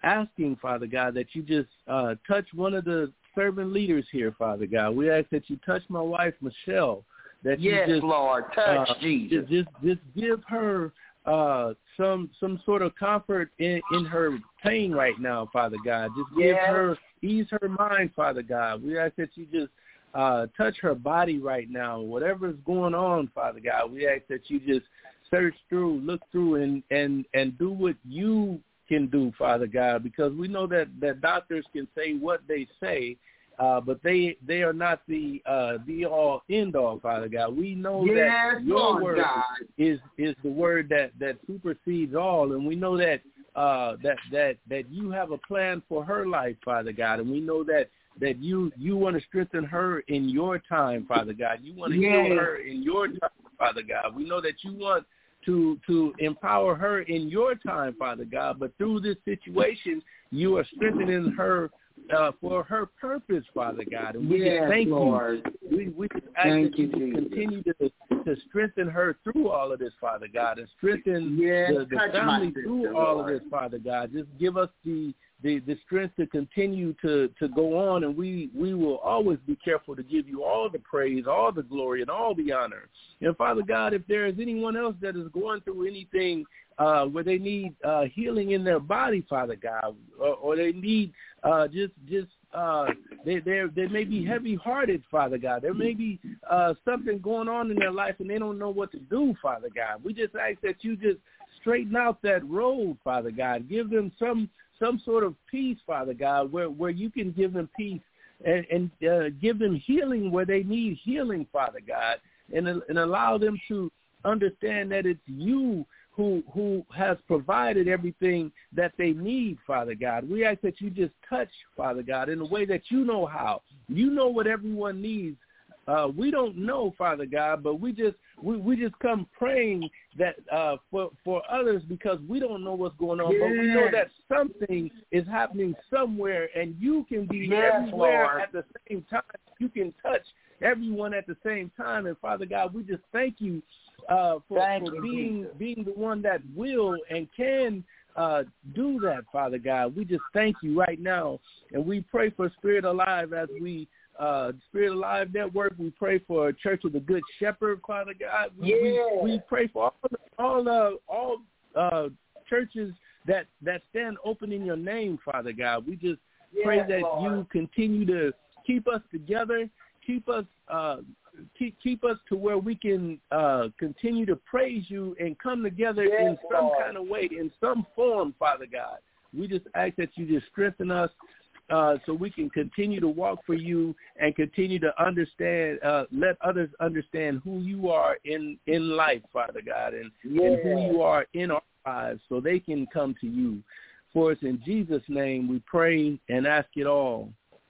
asking, Father God, that you just uh, touch one of the servant leaders here, Father God. We ask that you touch my wife, Michelle. That yes, you just, Lord, touch uh, Jesus. Just, just give her uh, some some sort of comfort in, in her pain right now, Father God. Just give yes. her, ease her mind, Father God. We ask that you just uh, touch her body right now. Whatever is going on, Father God, we ask that you just search through, look through, and, and, and do what you can do, Father God, because we know that, that doctors can say what they say, uh, but they they are not the uh, the all end all, Father God. We know yes, that your Lord word God. is is the word that, that supersedes all, and we know that uh, that that that you have a plan for her life, Father God, and we know that that you you want to strengthen her in your time, Father God. You want to yes. heal her in your time, Father God. We know that you want to to empower her in your time, Father God. But through this situation, you are strengthening her uh, for her purpose, Father God. And we yes, just thank Lord. you. We, we just ask thank that you, you continue to, to strengthen her through all of this, Father God, and strengthen yes, the, the family sister, through all Lord. of this, Father God. Just give us the The, the strength to continue to, to go on, and we, we will always be careful to give you all the praise, all the glory, and all the honor. And, Father God, if there is anyone else that is going through anything uh, where they need uh, healing in their body, Father God, or, or they need uh, just just uh, they they they may be heavy-hearted, Father God. There may be uh, something going on in their life, and they don't know what to do, Father God. We just ask that you just straighten out that road, Father God. Give them some some sort of peace, Father God, where, where you can give them peace and, and uh, give them healing where they need healing, Father God, and, and allow them to understand that it's you who who has provided everything that they need, Father God. We ask that you just touch, Father God, in a way that you know how. You know what everyone needs. Uh, we don't know, Father God, but we just we, we just come praying that uh, for for others because we don't know what's going on, yes. but we know that something is happening somewhere, and you can be yes, everywhere Lord. at the same time. You can touch everyone at the same time, and Father God, we just thank you uh, for, thank for you, being Jesus. being the one that will and can uh, do that, Father God. We just thank you right now, and we pray for Spirit Alive as we. Uh, Spirit Alive Network. We pray for Church of the Good Shepherd, Father God. We, yeah. we, we pray for all all uh, all uh, churches that, that stand open in your name, Father God. We just yes, pray that Lord. you continue to keep us together, keep us uh, keep keep us to where we can uh, continue to praise you and come together yes, in some Lord. kind of way, in some form, Father God. We just ask that you just strengthen us. Uh, so we can continue to walk for you and continue to understand, uh, let others understand who you are in, in life, Father God, and, yeah. and who you are in our lives so they can come to you. For us in Jesus' name we pray and ask it all.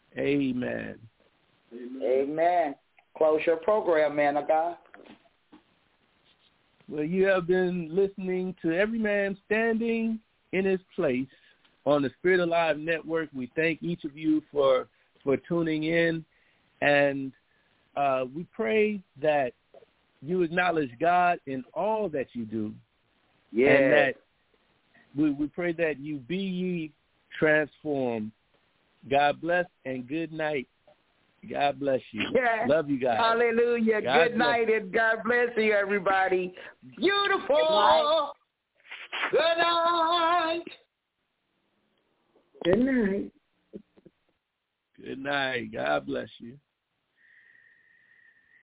Amen. Amen. Close your program, man of God. Well, you have been listening to Every Man Standing in His Place on the Spirit Alive Network. We thank each of you for for tuning in, and uh, we pray that you acknowledge God in all that you do, yeah. and that we, we pray that you be ye transformed. God bless and good night. God bless you. Yeah. Love you guys. Hallelujah. God good night bless. and God bless you, everybody. Beautiful. Good night. Good night. Good night. God bless you.